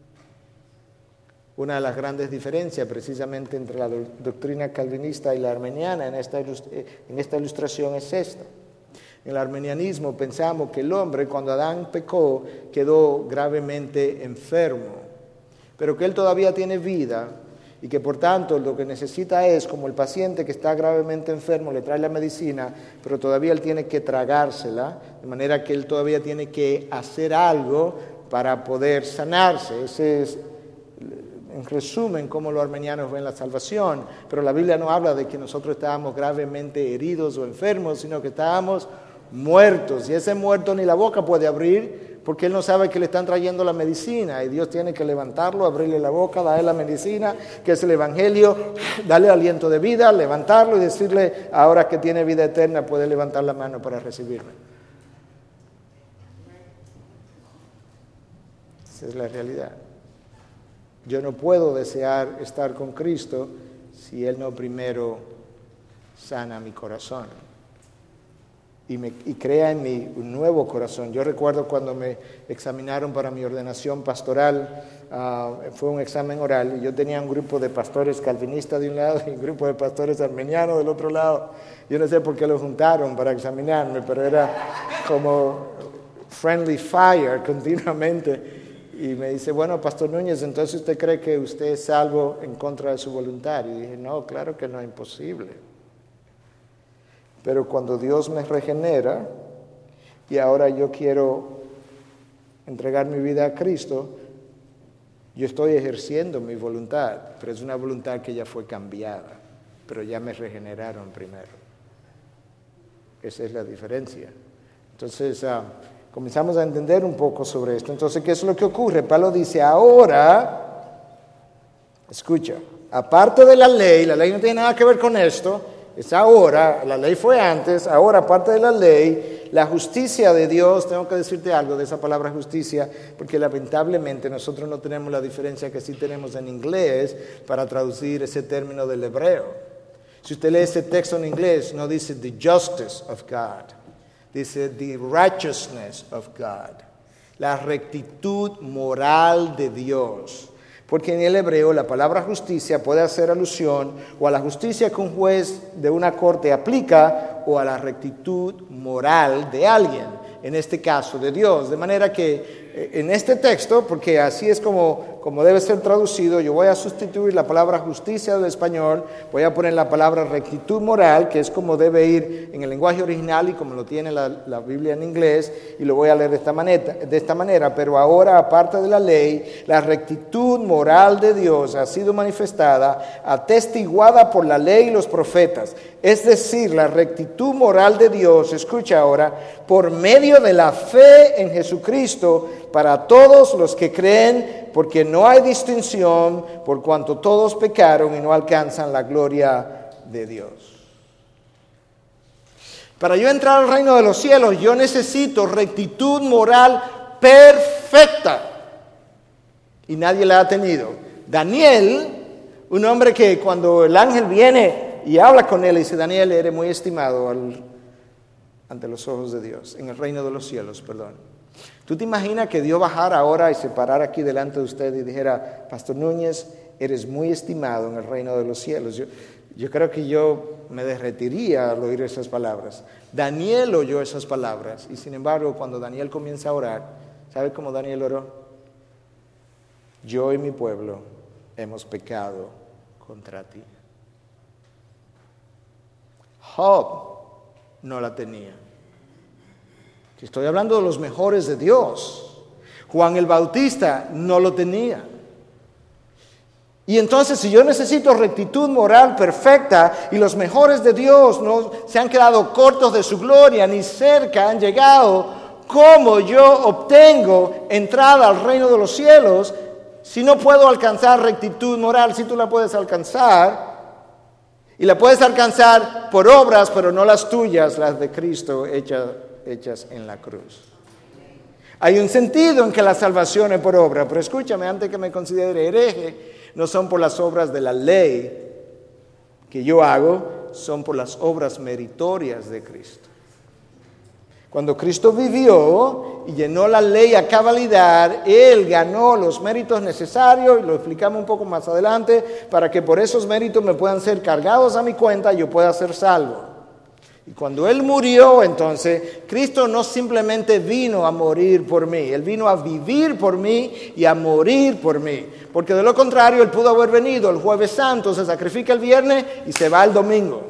Una de las grandes diferencias precisamente entre la doctrina calvinista y la armeniana en esta, en esta ilustración es esta. En el armenianismo pensamos que el hombre cuando Adán pecó quedó gravemente enfermo, pero que él todavía tiene vida. Y que por tanto lo que necesita es, como el paciente que está gravemente enfermo, le trae la medicina, pero todavía él tiene que tragársela, de manera que él todavía tiene que hacer algo para poder sanarse. Ese es, en resumen, cómo los armenianos ven la salvación. Pero la Biblia no habla de que nosotros estábamos gravemente heridos o enfermos, sino que estábamos muertos. Y ese muerto ni la boca puede abrir, porque él no sabe que le están trayendo la medicina y Dios tiene que levantarlo, abrirle la boca, darle la medicina, que es el Evangelio, darle aliento de vida, levantarlo y decirle, ahora que tiene vida eterna, puede levantar la mano para recibirme. Esa es la realidad. Yo no puedo desear estar con Cristo si Él no primero sana mi corazón y, me, y crea en mí un nuevo corazón. Yo recuerdo cuando me examinaron para mi ordenación pastoral, uh, fue un examen oral, y yo tenía un grupo de pastores calvinistas de un lado y un grupo de pastores armenianos del otro lado. Yo no sé por qué lo juntaron para examinarme, pero era como friendly fire continuamente. Y me dice, bueno, Pastor Núñez, entonces usted cree que usted es salvo en contra de su voluntad. Y dije, no, claro que no, es imposible. Pero cuando Dios me regenera y ahora yo quiero entregar mi vida a Cristo, yo estoy ejerciendo mi voluntad, pero es una voluntad que ya fue cambiada, pero ya me regeneraron primero. Esa es la diferencia. Entonces, uh, comenzamos a entender un poco sobre esto. Entonces, ¿qué es lo que ocurre? Pablo dice, ahora, escucha, aparte de la ley, la ley no tiene nada que ver con esto, es ahora, la ley fue antes, ahora aparte de la ley, la justicia de Dios, tengo que decirte algo de esa palabra justicia, porque lamentablemente nosotros no tenemos la diferencia que sí tenemos en inglés para traducir ese término del hebreo. Si usted lee ese texto en inglés, no dice the justice of God. Dice, the righteousness of God, la rectitud moral de Dios. Porque en el hebreo la palabra justicia puede hacer alusión o a la justicia que un juez de una corte aplica o a la rectitud moral de alguien, en este caso de Dios. De manera que en este texto, porque así es como, como debe ser traducido, yo voy a sustituir la palabra justicia del español, voy a poner la palabra rectitud moral, que es como debe ir en el lenguaje original y como lo tiene la, la Biblia en inglés, y lo voy a leer de esta manera, de esta manera. Pero ahora, aparte de la ley, la rectitud moral de Dios ha sido manifestada, atestiguada por la ley y los profetas. Es decir, la rectitud moral de Dios, escucha ahora, por medio de la fe en Jesucristo, para todos los que creen, porque no hay distinción, por cuanto todos pecaron y no alcanzan la gloria de Dios. Para yo entrar al reino de los cielos, yo necesito rectitud moral perfecta. Y nadie la ha tenido. Daniel, un hombre que cuando el ángel viene y habla con él, dice, Daniel, eres muy estimado al, ante los ojos de Dios, en el reino de los cielos, perdón. ¿Tú te imaginas que Dios bajara ahora y se parara aquí delante de usted y dijera, Pastor Núñez, eres muy estimado en el reino de los cielos? Yo, yo creo que yo me derretiría al oír esas palabras. Daniel oyó esas palabras y sin embargo cuando Daniel comienza a orar, ¿sabe cómo Daniel oró? Yo y mi pueblo hemos pecado contra ti. Job no la tenía. Estoy hablando de los mejores de Dios. Juan el Bautista no lo tenía. Y entonces, si yo necesito rectitud moral perfecta y los mejores de Dios no se han quedado cortos de su gloria, ni cerca han llegado, ¿cómo yo obtengo entrada al reino de los cielos si no puedo alcanzar rectitud moral? Si tú la puedes alcanzar, y la puedes alcanzar por obras, pero no las tuyas, las de Cristo hechas hechas en la cruz. Hay un sentido en que la salvación es por obra, pero escúchame, antes que me considere hereje, no son por las obras de la ley que yo hago, son por las obras meritorias de Cristo. Cuando Cristo vivió y llenó la ley a cabalidad, Él ganó los méritos necesarios, y lo explicamos un poco más adelante, para que por esos méritos me puedan ser cargados a mi cuenta y yo pueda ser salvo. Y cuando Él murió, entonces, Cristo no simplemente vino a morir por mí, Él vino a vivir por mí y a morir por mí. Porque de lo contrario, Él pudo haber venido el jueves santo, se sacrifica el viernes y se va el domingo.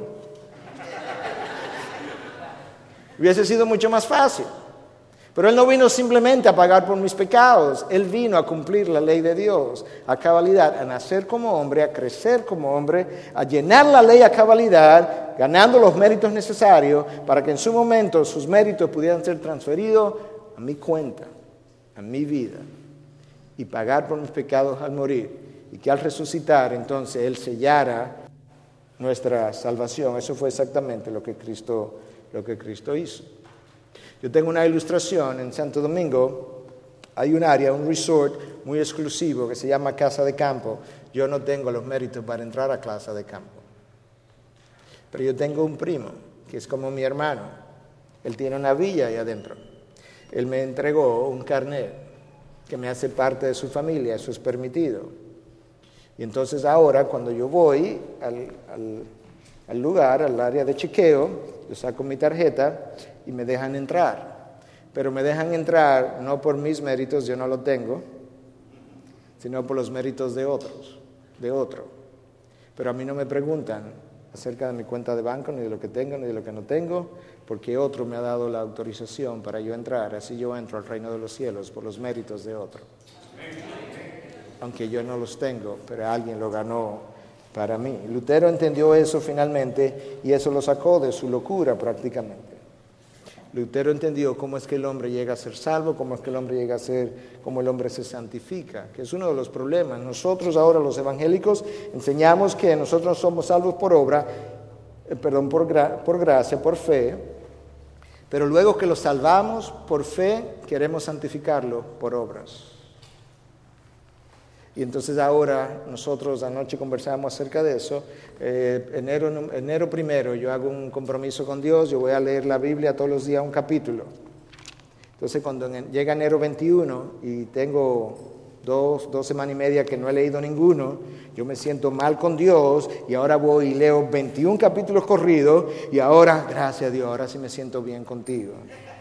Hubiese sido mucho más fácil. Pero Él no vino simplemente a pagar por mis pecados. Él vino a cumplir la ley de Dios a cabalidad, a nacer como hombre, a crecer como hombre, a llenar la ley a cabalidad, ganando los méritos necesarios para que en su momento sus méritos pudieran ser transferidos a mi cuenta. a mi vida y pagar por mis pecados al morir, y que al resucitar entonces Él sellara nuestra salvación. Eso fue exactamente lo que Cristo, lo que Cristo hizo. Yo tengo una ilustración en Santo Domingo. Hay un área, un resort muy exclusivo que se llama Casa de Campo. Yo no tengo los méritos para entrar a Casa de Campo, pero yo tengo un primo que es como mi hermano. Él tiene una villa ahí adentro. Él me entregó un carnet que me hace parte de su familia. Eso es permitido. Y entonces ahora cuando yo voy al, al, al lugar, al área de chequeo, yo saco mi tarjeta y me dejan entrar. Pero me dejan entrar no por mis méritos, yo no lo tengo, sino por los méritos de otros, de otro. Pero a mí no me preguntan acerca de mi cuenta de banco, ni de lo que tengo, ni de lo que no tengo, porque otro me ha dado la autorización para yo entrar. Así yo entro al reino de los cielos por los méritos de otro. Aunque yo no los tengo, pero alguien lo ganó para mí. Lutero entendió eso finalmente y eso lo sacó de su locura prácticamente. Lutero entendió cómo es que el hombre llega a ser salvo, cómo es que el hombre llega a ser, cómo el hombre se santifica, que es uno de los problemas. Nosotros ahora los evangélicos enseñamos que nosotros somos salvos por obra, eh, perdón, por, gra, por gracia, por fe, pero luego que lo salvamos por fe, queremos santificarlo por obras. Y entonces ahora nosotros anoche conversamos acerca de eso. Eh, enero, enero primero yo hago un compromiso con Dios, yo voy a leer la Biblia todos los días un capítulo. Entonces cuando en, llega enero veintiuno y tengo dos, dos semanas y media que no he leído ninguno, yo me siento mal con Dios y ahora voy y leo veintiún capítulos corridos y ahora, gracias a Dios, ahora sí me siento bien contigo.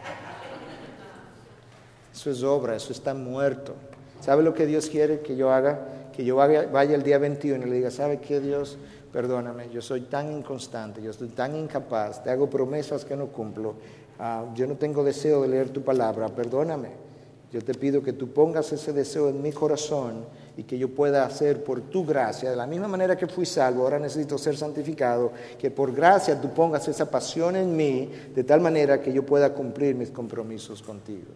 Eso es obra, eso está muerto. ¿Sabe lo que Dios quiere que yo haga? Que yo vaya, vaya el día veintiuno y le diga, ¿sabe qué, Dios? Perdóname, yo soy tan inconstante, yo estoy tan incapaz, te hago promesas que no cumplo, uh, yo no tengo deseo de leer tu palabra, perdóname. Yo te pido que tú pongas ese deseo en mi corazón y que yo pueda hacer por tu gracia, de la misma manera que fui salvo, ahora necesito ser santificado, que por gracia tú pongas esa pasión en mí, de tal manera que yo pueda cumplir mis compromisos contigo.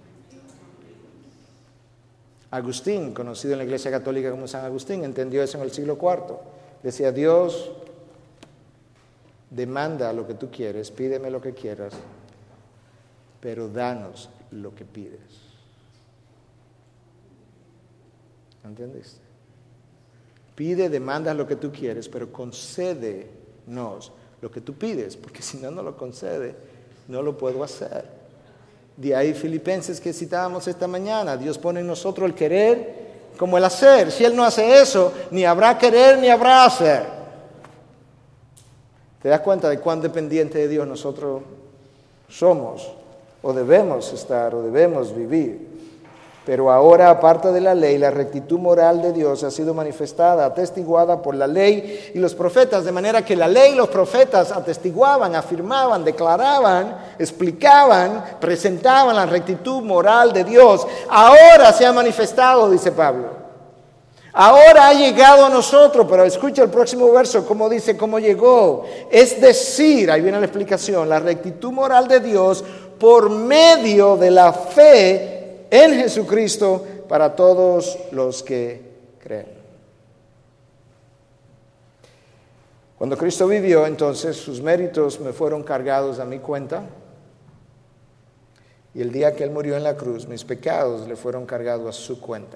Agustín, conocido en la Iglesia Católica como San Agustín, entendió eso en el siglo cuarto. Decía, Dios demanda lo que tú quieres, pídeme lo que quieras, pero danos lo que pides. ¿Entendiste? Pide, demanda lo que tú quieres, pero concédenos lo que tú pides, porque si no, no lo concede, no lo puedo hacer. De ahí Filipenses que citábamos esta mañana, Dios pone en nosotros el querer como el hacer. Si Él no hace eso, ni habrá querer ni habrá hacer. ¿Te das cuenta de cuán dependiente de Dios nosotros somos? O debemos estar, o debemos vivir. Pero ahora, aparte de la ley, la rectitud moral de Dios ha sido manifestada, atestiguada por la ley y los profetas, de manera que la ley y los profetas atestiguaban, afirmaban, declaraban, explicaban, presentaban la rectitud moral de Dios. Ahora se ha manifestado, dice Pablo. Ahora ha llegado a nosotros, pero escucha el próximo verso, cómo dice, cómo llegó. Es decir, ahí viene la explicación, la rectitud moral de Dios por medio de la fe en Jesucristo para todos los que creen. Cuando Cristo vivió, entonces sus méritos me fueron cargados a mi cuenta. Y el día que Él murió en la cruz, mis pecados le fueron cargados a su cuenta.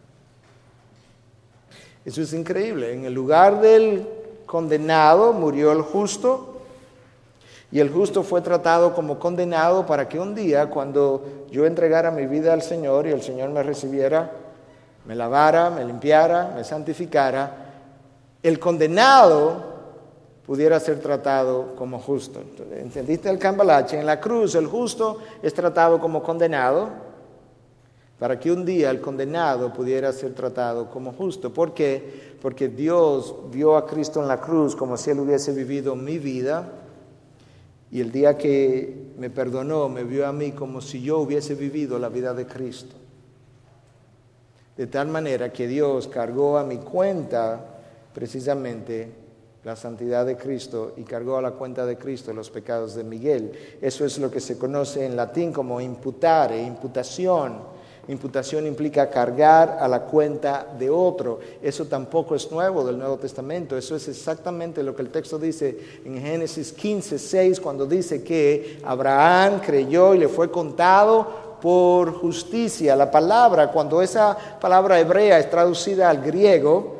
Eso es increíble. En el lugar del condenado murió el justo. Y el justo fue tratado como condenado para que un día, cuando yo entregara mi vida al Señor y el Señor me recibiera, me lavara, me limpiara, me santificara, el condenado pudiera ser tratado como justo. ¿Entendiste el cambalache? En la cruz el justo es tratado como condenado para que un día el condenado pudiera ser tratado como justo. ¿Por qué? Porque Dios vio a Cristo en la cruz como si Él hubiese vivido mi vida. Y el día que me perdonó, me vio a mí como si yo hubiese vivido la vida de Cristo. De tal manera que Dios cargó a mi cuenta precisamente la santidad de Cristo y cargó a la cuenta de Cristo los pecados de Miguel. Eso es lo que se conoce en latín como imputare, imputación. Imputación implica cargar a la cuenta de otro. Eso tampoco es nuevo del Nuevo Testamento. Eso es exactamente lo que el texto dice en Génesis quince, seis, cuando dice que Abraham creyó y le fue contado por justicia. La palabra, cuando esa palabra hebrea es traducida al griego,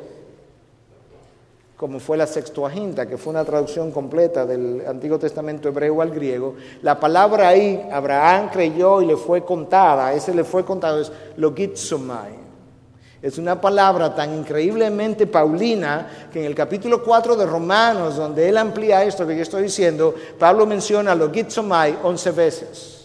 como fue la Sextuaginta, que fue una traducción completa del Antiguo Testamento hebreo al griego, la palabra ahí, Abraham creyó y le fue contada, ese le fue contado, es logizomai. Es una palabra tan increíblemente paulina que en el capítulo cuatro de Romanos, donde él amplía esto que yo estoy diciendo, Pablo menciona logizomai once veces.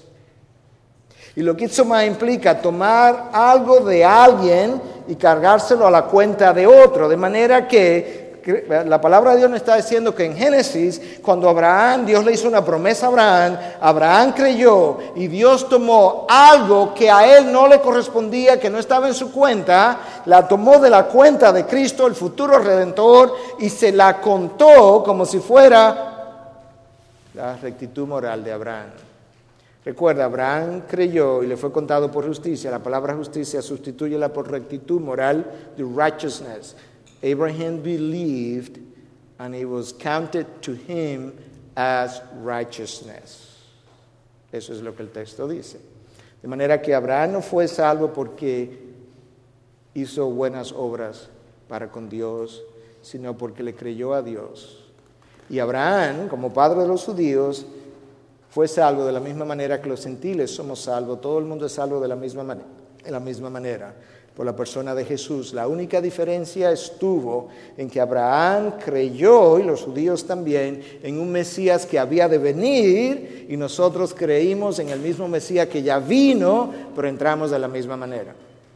Y logizomai implica tomar algo de alguien y cargárselo a la cuenta de otro, de manera que la palabra de Dios nos está diciendo que en Génesis, cuando Abraham, Dios le hizo una promesa a Abraham, Abraham creyó y Dios tomó algo que a él no le correspondía, que no estaba en su cuenta, la tomó de la cuenta de Cristo, el futuro Redentor, y se la contó como si fuera la rectitud moral de Abraham. Recuerda, Abraham creyó y le fue contado por justicia. La palabra justicia sustitúyela por rectitud moral, de righteousness. Abraham believed and it was counted to him as righteousness. Eso es lo que el texto dice. De manera que Abraham no fue salvo porque hizo buenas obras para con Dios, sino porque le creyó a Dios. Y Abraham, como padre de los judíos, fue salvo de la misma manera que los gentiles somos salvos. Todo el mundo es salvo de la misma manera, de la misma manera. Por la persona de Jesús. La única diferencia estuvo en que Abraham creyó, y los judíos también, en un Mesías que había de venir, y nosotros creímos en el mismo Mesías que ya vino, pero entramos de la misma manera.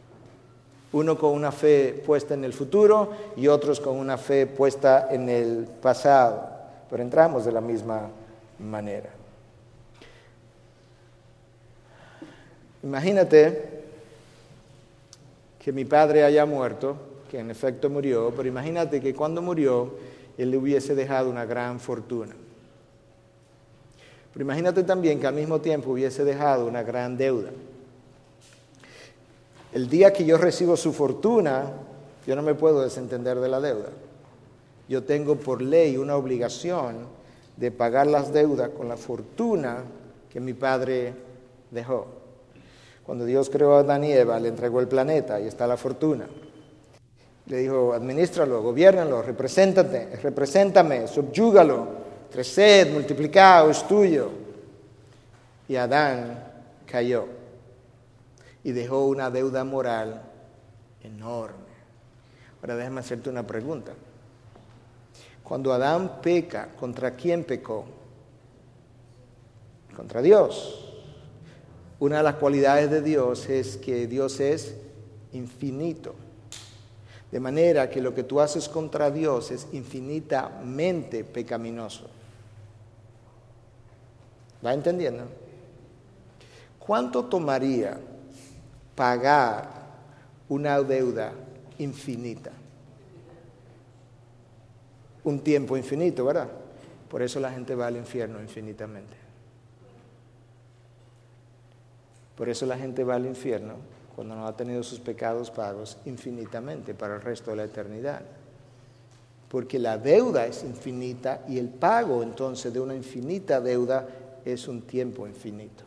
Uno con una fe puesta en el futuro y otros con una fe puesta en el pasado, pero entramos de la misma manera. Imagínate que mi padre haya muerto, que en efecto murió, pero imagínate que cuando murió, él le hubiese dejado una gran fortuna. Pero imagínate también que al mismo tiempo hubiese dejado una gran deuda. El día que yo recibo su fortuna, yo no me puedo desentender de la deuda. Yo tengo por ley una obligación de pagar las deudas con la fortuna que mi padre dejó. Cuando Dios creó a Adán y Eva, le entregó el planeta, ahí está la fortuna. Le dijo, administralo, gobiérnalo, represéntate, represéntame, subyúgalo, creced, multiplicado, es tuyo. Y Adán cayó y dejó una deuda moral enorme. Ahora déjame hacerte una pregunta. Cuando Adán peca, ¿contra quién pecó? Contra Dios. Una de las cualidades de Dios es que Dios es infinito. De manera que lo que tú haces contra Dios es infinitamente pecaminoso. ¿Va entendiendo? ¿Cuánto tomaría pagar una deuda infinita? Un tiempo infinito, ¿verdad? Por eso la gente va al infierno infinitamente. Por eso la gente va al infierno cuando no ha tenido sus pecados pagos infinitamente para el resto de la eternidad. Porque la deuda es infinita y el pago entonces de una infinita deuda es un tiempo infinito.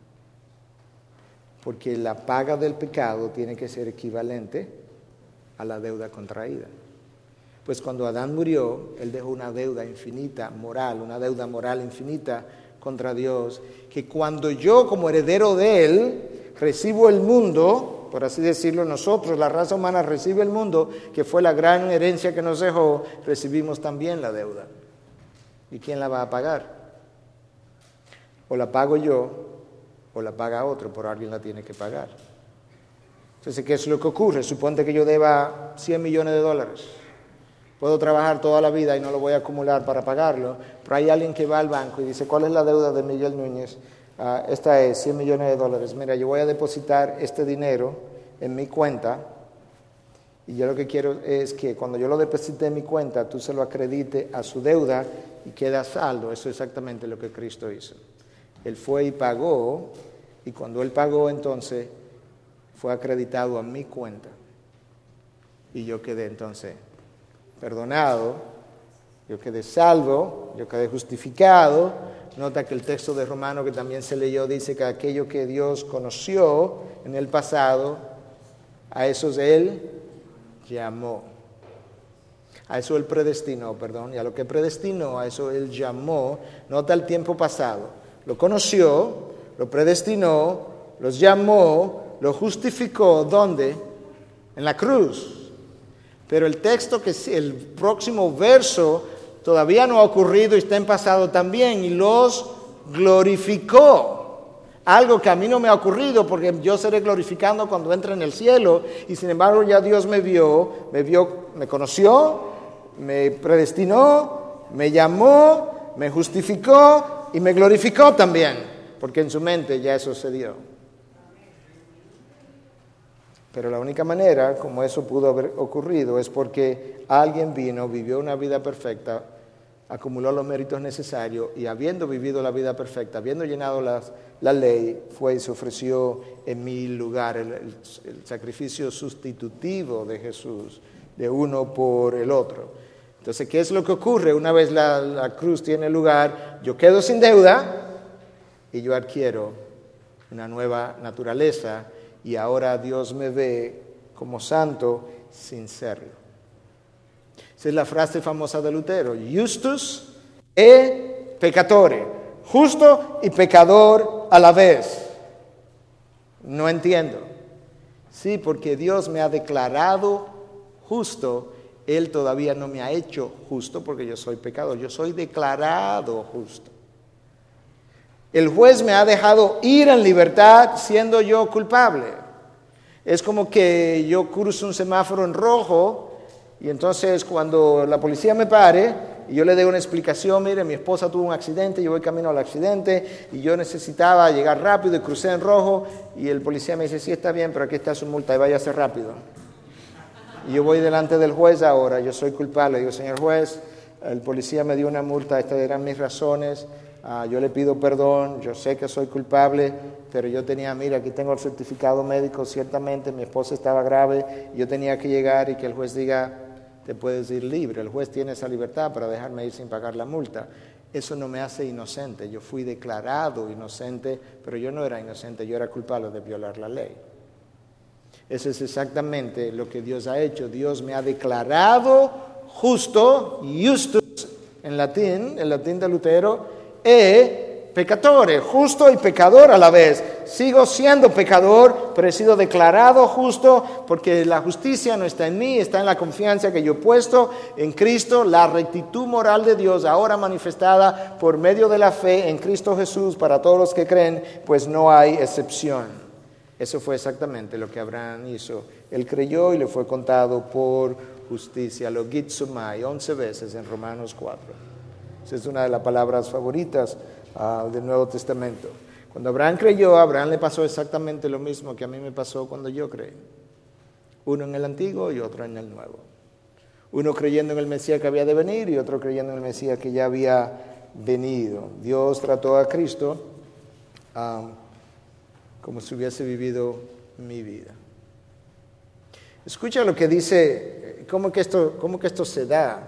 Porque la paga del pecado tiene que ser equivalente a la deuda contraída. Pues cuando Adán murió, él dejó una deuda infinita moral, una deuda moral infinita contra Dios, que cuando yo como heredero de él recibo el mundo, por así decirlo, nosotros, la raza humana recibe el mundo, que fue la gran herencia que nos dejó, recibimos también la deuda. ¿Y quién la va a pagar? O la pago yo, o la paga otro, pero alguien la tiene que pagar. Entonces, ¿qué es lo que ocurre? Suponte que yo deba cien millones de dólares. Puedo trabajar toda la vida y no lo voy a acumular para pagarlo, pero hay alguien que va al banco y dice, ¿cuál es la deuda de Miguel Núñez? Uh, esta es cien millones de dólares. Mira, yo voy a depositar este dinero en mi cuenta y yo lo que quiero es que cuando yo lo deposite en mi cuenta, tú se lo acredite a su deuda y queda saldo. Eso es exactamente lo que Cristo hizo. Él fue y pagó, y cuando Él pagó, entonces fue acreditado a mi cuenta. Y yo quedé entonces perdonado, yo quedé salvo, yo quedé justificado. Nota que el texto de Romanos que también se leyó dice que aquello que Dios conoció en el pasado, a esos Él llamó. A eso Él predestinó, perdón, y a lo que predestinó, a eso Él llamó. Nota el tiempo pasado. Lo conoció, lo predestinó, los llamó, lo justificó. ¿Dónde? En la cruz. Pero el texto que el próximo verso todavía no ha ocurrido y está en pasado también. Y los glorificó. Algo que a mí no me ha ocurrido porque yo seré glorificando cuando entre en el cielo. Y sin embargo ya Dios me vio, me vio, me conoció, me predestinó, me llamó, me justificó y me glorificó también. Porque en su mente ya eso se dio. Pero la única manera como eso pudo haber ocurrido es porque alguien vino, vivió una vida perfecta, acumuló los méritos necesarios y habiendo vivido la vida perfecta, habiendo llenado las, la ley, fue y se ofreció en mi lugar el, el, el sacrificio sustitutivo de Jesús, de uno por el otro. Entonces, ¿qué es lo que ocurre? Una vez la, la cruz tiene lugar, yo quedo sin deuda y yo adquiero una nueva naturaleza. Y ahora Dios me ve como santo sin serlo. Esa es la frase famosa de Lutero. Justus e peccatore. Justo y pecador a la vez. No entiendo. Sí, porque Dios me ha declarado justo. Él todavía no me ha hecho justo porque yo soy pecador. Yo soy declarado justo. El juez me ha dejado ir en libertad siendo yo culpable. Es como que yo cruzo un semáforo en rojo y entonces cuando la policía me pare y yo le dé una explicación, mire, mi esposa tuvo un accidente, yo voy camino al accidente y yo necesitaba llegar rápido y crucé en rojo y el policía me dice, sí, está bien, pero aquí está su multa y váyase rápido. Y yo voy delante del juez ahora, yo soy culpable, digo, señor juez, el policía me dio una multa, estas eran mis razones. Uh, yo le pido perdón, yo sé que soy culpable, pero yo tenía, mira, aquí tengo el certificado médico, ciertamente mi esposa estaba grave, yo tenía que llegar y que el juez diga, te puedes ir libre, el juez tiene esa libertad para dejarme ir sin pagar la multa. Eso no me hace inocente, yo fui declarado inocente, pero yo no era inocente, yo era culpable de violar la ley. Eso es exactamente lo que Dios ha hecho, Dios me ha declarado justo, justus en latín, en latín de Lutero, e peccatore, justo y pecador a la vez. Sigo siendo pecador, pero he sido declarado justo porque la justicia no está en mí, está en la confianza que yo he puesto en Cristo, la rectitud moral de Dios ahora manifestada por medio de la fe en Cristo Jesús para todos los que creen, pues no hay excepción. Eso fue exactamente lo que Abraham hizo. Él creyó y le fue contado por justicia, logizomai, once veces en Romanos cuatro. Esa es una de las palabras favoritas uh, del Nuevo Testamento. Cuando Abraham creyó, a Abraham le pasó exactamente lo mismo que a mí me pasó cuando yo creí. Uno en el Antiguo y otro en el Nuevo. Uno creyendo en el Mesías que había de venir y otro creyendo en el Mesías que ya había venido. Dios trató a Cristo um, como si hubiese vivido mi vida. Escucha lo que dice, cómo que esto, cómo que esto se da.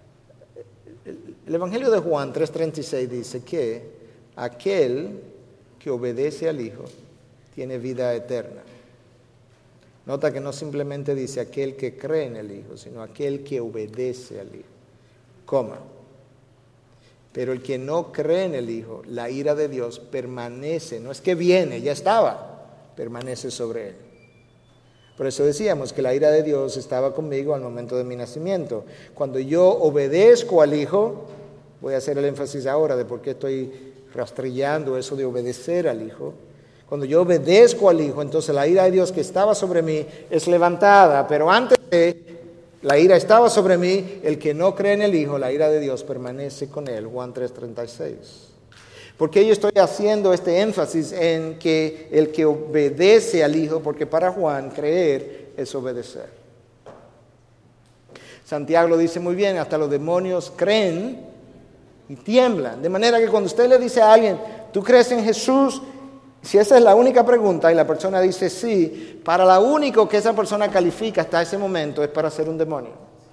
El Evangelio de Juan tres treinta y seis dice que aquel que obedece al Hijo tiene vida eterna. Nota que no simplemente dice aquel que cree en el Hijo, sino aquel que obedece al Hijo. Coma. Pero el que no cree en el Hijo, la ira de Dios permanece, no es que viene, ya estaba, permanece sobre él. Por eso decíamos que la ira de Dios estaba conmigo al momento de mi nacimiento. Cuando yo obedezco al Hijo, voy a hacer el énfasis ahora de por qué estoy rastrillando eso de obedecer al Hijo. Cuando yo obedezco al Hijo, entonces la ira de Dios que estaba sobre mí es levantada. Pero antes de la ira estaba sobre mí, el que no cree en el Hijo, la ira de Dios permanece con él. Juan tres treinta y seis. ¿Por qué yo estoy haciendo este énfasis en que el que obedece al Hijo? Porque para Juan creer es obedecer. Santiago lo dice muy bien, hasta los demonios creen y tiemblan. De manera que cuando usted le dice a alguien, tú crees en Jesús, Si esa es la única pregunta y la persona dice sí, para lo único que esa persona califica hasta ese momento es para ser un demonio.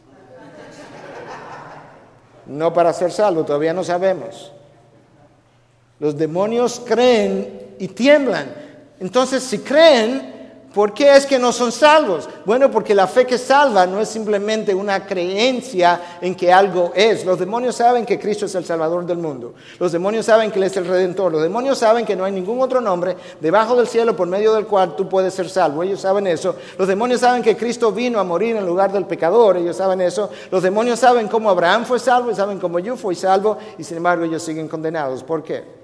No para ser salvo, todavía no sabemos. Los demonios creen y tiemblan. Entonces, si creen, ¿por qué es que no son salvos? Bueno, porque la fe que salva no es simplemente una creencia en que algo es. Los demonios saben que Cristo es el Salvador del mundo. Los demonios saben que Él es el Redentor. Los demonios saben que no hay ningún otro nombre debajo del cielo por medio del cual tú puedes ser salvo. Ellos saben eso. Los demonios saben que Cristo vino a morir en lugar del pecador. Ellos saben eso. Los demonios saben cómo Abraham fue salvo y saben cómo yo fui salvo. Y sin embargo ellos siguen condenados. ¿Por qué?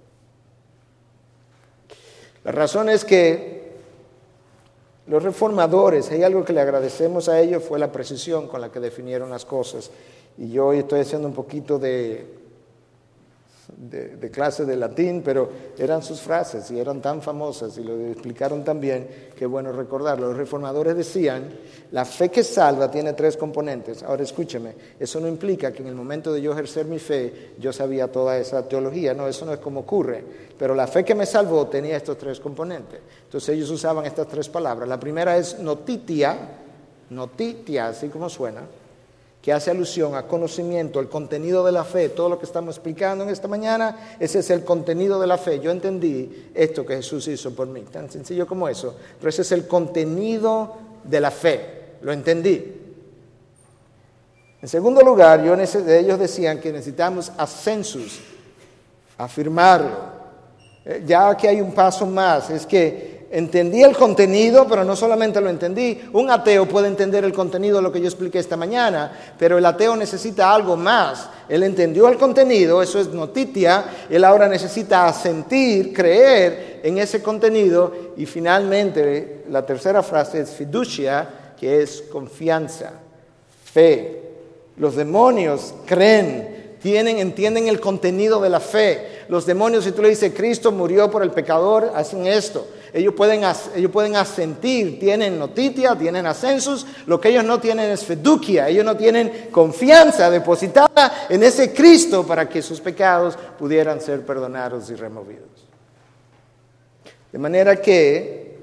La razón es que los reformadores, hay algo que le agradecemos a ellos, fue la precisión con la que definieron las cosas. Y yo hoy estoy haciendo un poquito de, de, de clase de latín, pero eran sus frases y eran tan famosas y lo explicaron tan bien que es bueno recordarlo. Los reformadores decían, la fe que salva tiene tres componentes. Ahora escúcheme, eso no implica que en el momento de yo ejercer mi fe, yo sabía toda esa teología. No, eso no es como ocurre. Pero la fe que me salvó tenía estos tres componentes. Entonces ellos usaban estas tres palabras. La primera es notitia, notitia, así como suena, que hace alusión a conocimiento, el contenido de la fe. Todo lo que estamos explicando en esta mañana, ese es el contenido de la fe. Yo entendí esto que Jesús hizo por mí, tan sencillo como eso. Pero ese es el contenido de la fe, lo entendí. En segundo lugar, yo, ellos decían que necesitamos ascensus, afirmarlo. Ya aquí hay un paso más, es que entendí el contenido, pero no solamente lo entendí. Un ateo puede entender el contenido de lo que yo expliqué esta mañana, pero el ateo necesita algo más. Él entendió el contenido, eso es notitia, él ahora necesita asentir, creer en ese contenido. Y finalmente, la tercera frase es fiducia, que es confianza, fe. Los demonios creen, tienen, entienden el contenido de la fe. Los demonios, si tú le dices, Cristo murió por el pecador, hacen esto. Ellos pueden, ellos pueden asentir, tienen notitia, tienen ascensos. Lo que ellos no tienen es fiducia. Ellos no tienen confianza depositada en ese Cristo para que sus pecados pudieran ser perdonados y removidos. De manera que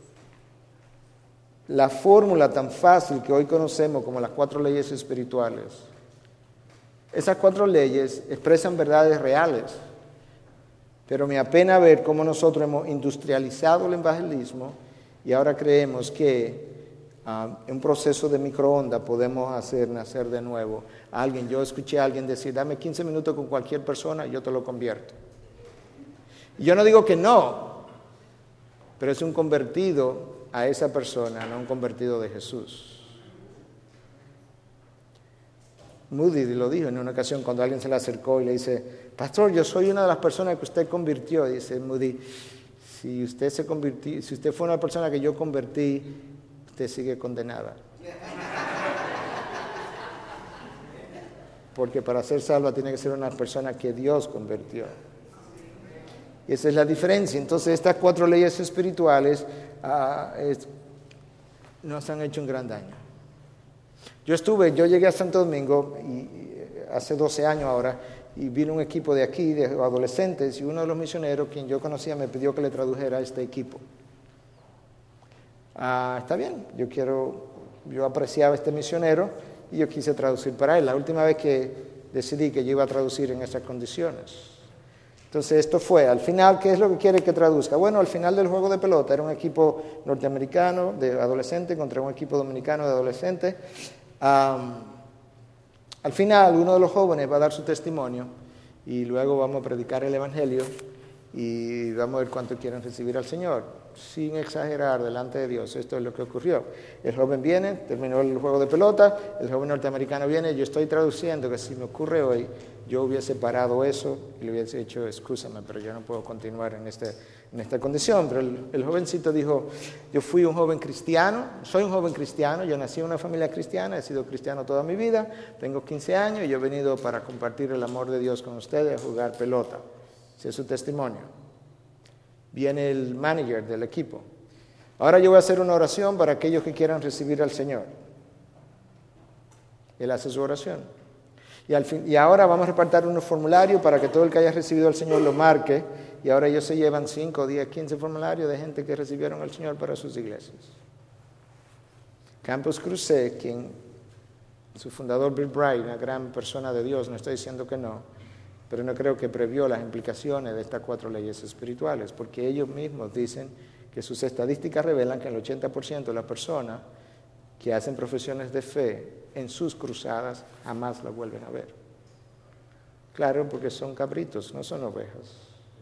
la fórmula tan fácil que hoy conocemos como las cuatro leyes espirituales, esas cuatro leyes expresan verdades reales. Pero me apena ver cómo nosotros hemos industrializado el evangelismo y ahora creemos que uh, en un proceso de microondas podemos hacer nacer de nuevo a alguien. Yo escuché a alguien decir, dame quince minutos con cualquier persona y yo te lo convierto. Y yo no digo que no, pero es un convertido a esa persona, no un convertido de Jesús. Moody lo dijo en una ocasión cuando alguien se le acercó y le dice, pastor, yo soy una de las personas que usted convirtió. Y dice Moody, si usted se convirtió, si usted fue una persona que yo convertí, usted sigue condenada. Porque para ser salva tiene que ser una persona que Dios convirtió. Y esa es la diferencia. Entonces estas cuatro leyes espirituales uh, es, nos han hecho un gran daño. Yo estuve, yo llegué a Santo Domingo y, hace doce años ahora, y vino un equipo de aquí, de adolescentes, y uno de los misioneros, quien yo conocía, me pidió que le tradujera a este equipo. Ah, está bien, yo quiero, yo apreciaba a este misionero y yo quise traducir para él. La última vez que decidí que yo iba a traducir en esas condiciones. Entonces esto fue, al final, ¿qué es lo que quiere que traduzca? Bueno, al final del juego de pelota era un equipo norteamericano de adolescentes contra un equipo dominicano de adolescentes. Um, al final uno de los jóvenes va a dar su testimonio y luego vamos a predicar el evangelio y vamos a ver cuánto quieren recibir al Señor, sin exagerar delante de Dios. Esto es lo que ocurrió. El joven viene, terminó el juego de pelota, el joven norteamericano viene, yo estoy traduciendo que si me ocurre hoy yo hubiese parado eso y le hubiese dicho, excúsame, pero yo no puedo continuar en, este, en esta condición. Pero el, el jovencito dijo, yo fui un joven cristiano, soy un joven cristiano, yo nací en una familia cristiana, he sido cristiano toda mi vida, tengo quince años y yo he venido para compartir el amor de Dios con ustedes, a jugar pelota. Ese es su testimonio. Viene el manager del equipo. Ahora yo voy a hacer una oración para aquellos que quieran recibir al Señor. Él hace su oración. Y, al fin, y ahora vamos a repartir unos formularios para que todo el que haya recibido al Señor lo marque. Y ahora ellos se llevan cinco, diez, quince formularios de gente que recibieron al Señor para sus iglesias. Campus Crusade, quien, su fundador Bill Bright, una gran persona de Dios, no estoy diciendo que no, pero no creo que previó las implicaciones de estas cuatro leyes espirituales, porque ellos mismos dicen que sus estadísticas revelan que el ochenta por ciento de las personas que hacen profesiones de fe en sus cruzadas jamás la vuelven a ver. Claro, porque son cabritos, no son ovejas.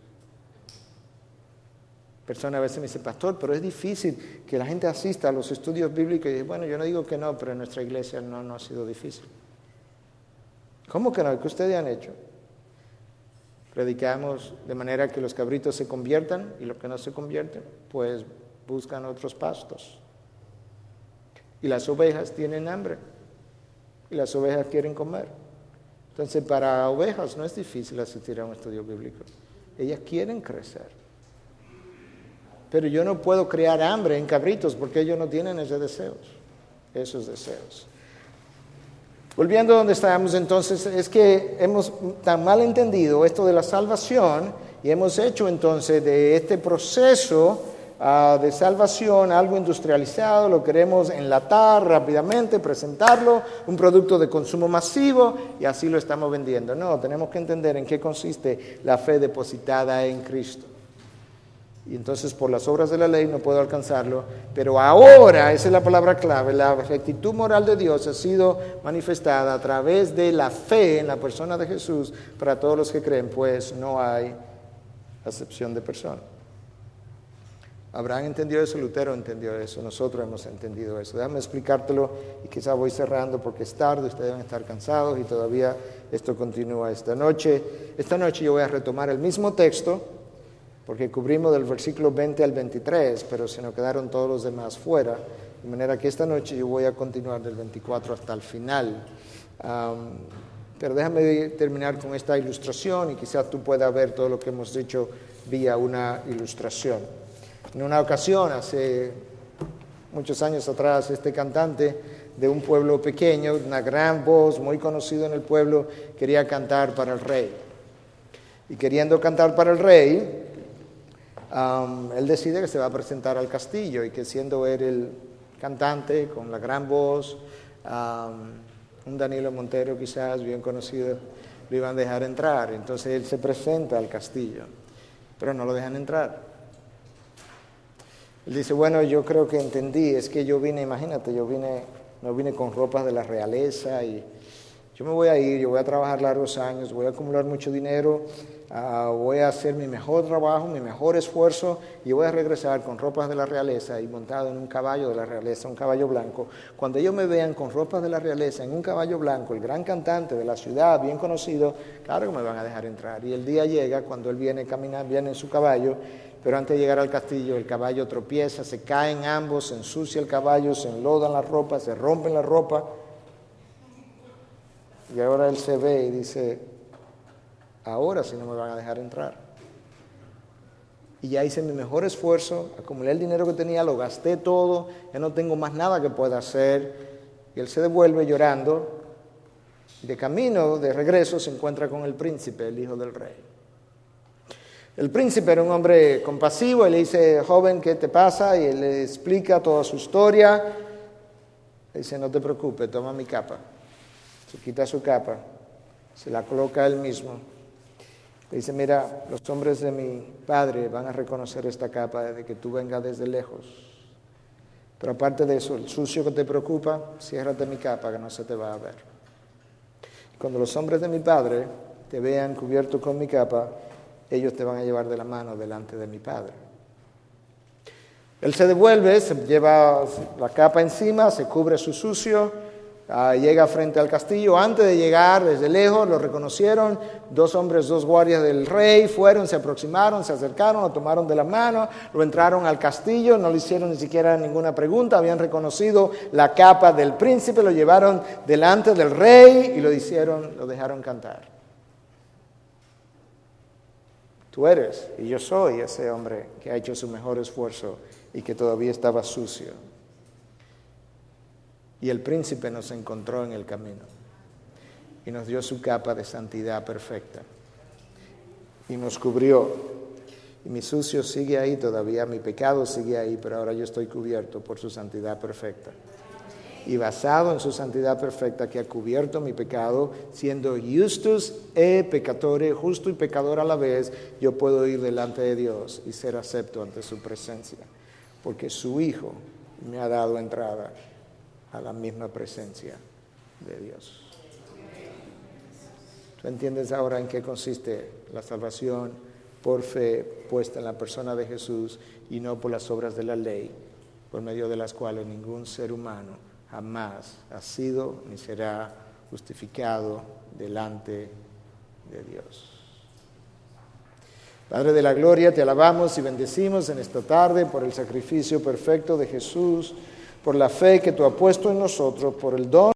Personas a veces me dicen, pastor, pero es difícil que la gente asista a los estudios bíblicos. Y bueno, yo no digo que no, pero en nuestra iglesia no, no ha sido difícil. ¿Cómo que no? ¿Qué ustedes han hecho? Predicamos de manera que los cabritos se conviertan y los que no se convierten, pues buscan otros pastos. Y las ovejas tienen hambre. Y las ovejas quieren comer. Entonces, para ovejas no es difícil asistir a un estudio bíblico. Ellas quieren crecer. Pero yo no puedo crear hambre en cabritos porque ellos no tienen esos deseos. Esos deseos. Volviendo a donde estábamos entonces, es que hemos tan mal entendido esto de la salvación y hemos hecho entonces de este proceso Uh, de salvación, algo industrializado, lo queremos enlatar rápidamente, presentarlo, un producto de consumo masivo y así lo estamos vendiendo. No, tenemos que entender en qué consiste la fe depositada en Cristo. Y entonces por las obras de la ley no puedo alcanzarlo, pero ahora, esa es la palabra clave, la rectitud moral de Dios ha sido manifestada a través de la fe en la persona de Jesús para todos los que creen, pues no hay acepción de persona. Abraham entendió eso, Lutero entendió eso, nosotros hemos entendido eso. Déjame explicártelo y quizá voy cerrando porque es tarde, ustedes deben estar cansados y todavía esto continúa esta noche. Esta noche yo voy a retomar el mismo texto porque cubrimos del versículo veinte al veintitrés, pero se nos quedaron todos los demás fuera, de manera que esta noche yo voy a continuar del veinticuatro hasta el final. Um, pero déjame terminar con esta ilustración y quizá tú puedas ver todo lo que hemos dicho vía una ilustración. En una ocasión, hace muchos años atrás, este cantante de un pueblo pequeño, una gran voz, muy conocido en el pueblo, quería cantar para el rey. Y queriendo cantar para el rey, um, él decide que se va a presentar al castillo y que siendo él el cantante con la gran voz, um, un Danilo Montero quizás bien conocido, lo iban a dejar entrar. Entonces él se presenta al castillo, pero no lo dejan entrar. Él dice, bueno, yo creo que entendí, es que yo vine, imagínate, yo vine, no vine con ropas de la realeza y yo me voy a ir, yo voy a trabajar largos años, voy a acumular mucho dinero, uh, voy a hacer mi mejor trabajo, mi mejor esfuerzo y voy a regresar con ropas de la realeza y montado en un caballo de la realeza, un caballo blanco. Cuando ellos me vean con ropas de la realeza en un caballo blanco, el gran cantante de la ciudad, bien conocido, claro que me van a dejar entrar. Y el día llega cuando él viene caminando, viene en su caballo, pero antes de llegar al castillo, el caballo tropieza, se caen ambos, se ensucia el caballo, se enlodan las ropas, se rompen las ropas. Y ahora él se ve y dice, ahora sí no me van a dejar entrar. Y ya hice mi mejor esfuerzo, acumulé el dinero que tenía, lo gasté todo, ya no tengo más nada que pueda hacer. Y él se devuelve llorando. Y de camino, de regreso, se encuentra con el príncipe, el hijo del rey. El príncipe era un hombre compasivo y le dice, joven, ¿qué te pasa? Y él le explica toda su historia. Le dice, no te preocupes, toma mi capa. Se quita su capa, se la coloca él mismo. Le dice, mira, los hombres de mi padre van a reconocer esta capa desde que tú vengas desde lejos. Pero aparte de eso, el sucio que te preocupa, ciérrate mi capa que no se te va a ver. Cuando los hombres de mi padre te vean cubierto con mi capa, ellos te van a llevar de la mano delante de mi padre. Él se devuelve, se lleva la capa encima, se cubre su sucio, uh, llega frente al castillo. Antes de llegar, desde lejos, lo reconocieron. Dos hombres, dos guardias del rey, fueron, se aproximaron, se acercaron, lo tomaron de la mano, lo entraron al castillo, no le hicieron ni siquiera ninguna pregunta, habían reconocido la capa del príncipe, lo llevaron delante del rey y lo hicieron, lo dejaron cantar. Tú eres y yo soy ese hombre que ha hecho su mejor esfuerzo y que todavía estaba sucio. Y el príncipe nos encontró en el camino. y nos dio su capa de santidad perfecta y nos cubrió. Y mi sucio sigue ahí todavía, mi pecado sigue ahí, pero ahora yo estoy cubierto por su santidad perfecta. Y basado en su santidad perfecta que ha cubierto mi pecado, siendo justus e peccatore, justo y pecador a la vez, yo puedo ir delante de Dios y ser acepto ante su presencia, porque su Hijo me ha dado entrada a la misma presencia de Dios. ¿Tú entiendes ahora en qué consiste la salvación por fe puesta en la persona de Jesús y no por las obras de la ley, por medio de las cuales ningún ser humano jamás ha sido ni será justificado delante de Dios? Padre de la gloria, te alabamos y bendecimos en esta tarde por el sacrificio perfecto de Jesús, por la fe que tú has puesto en nosotros, por el don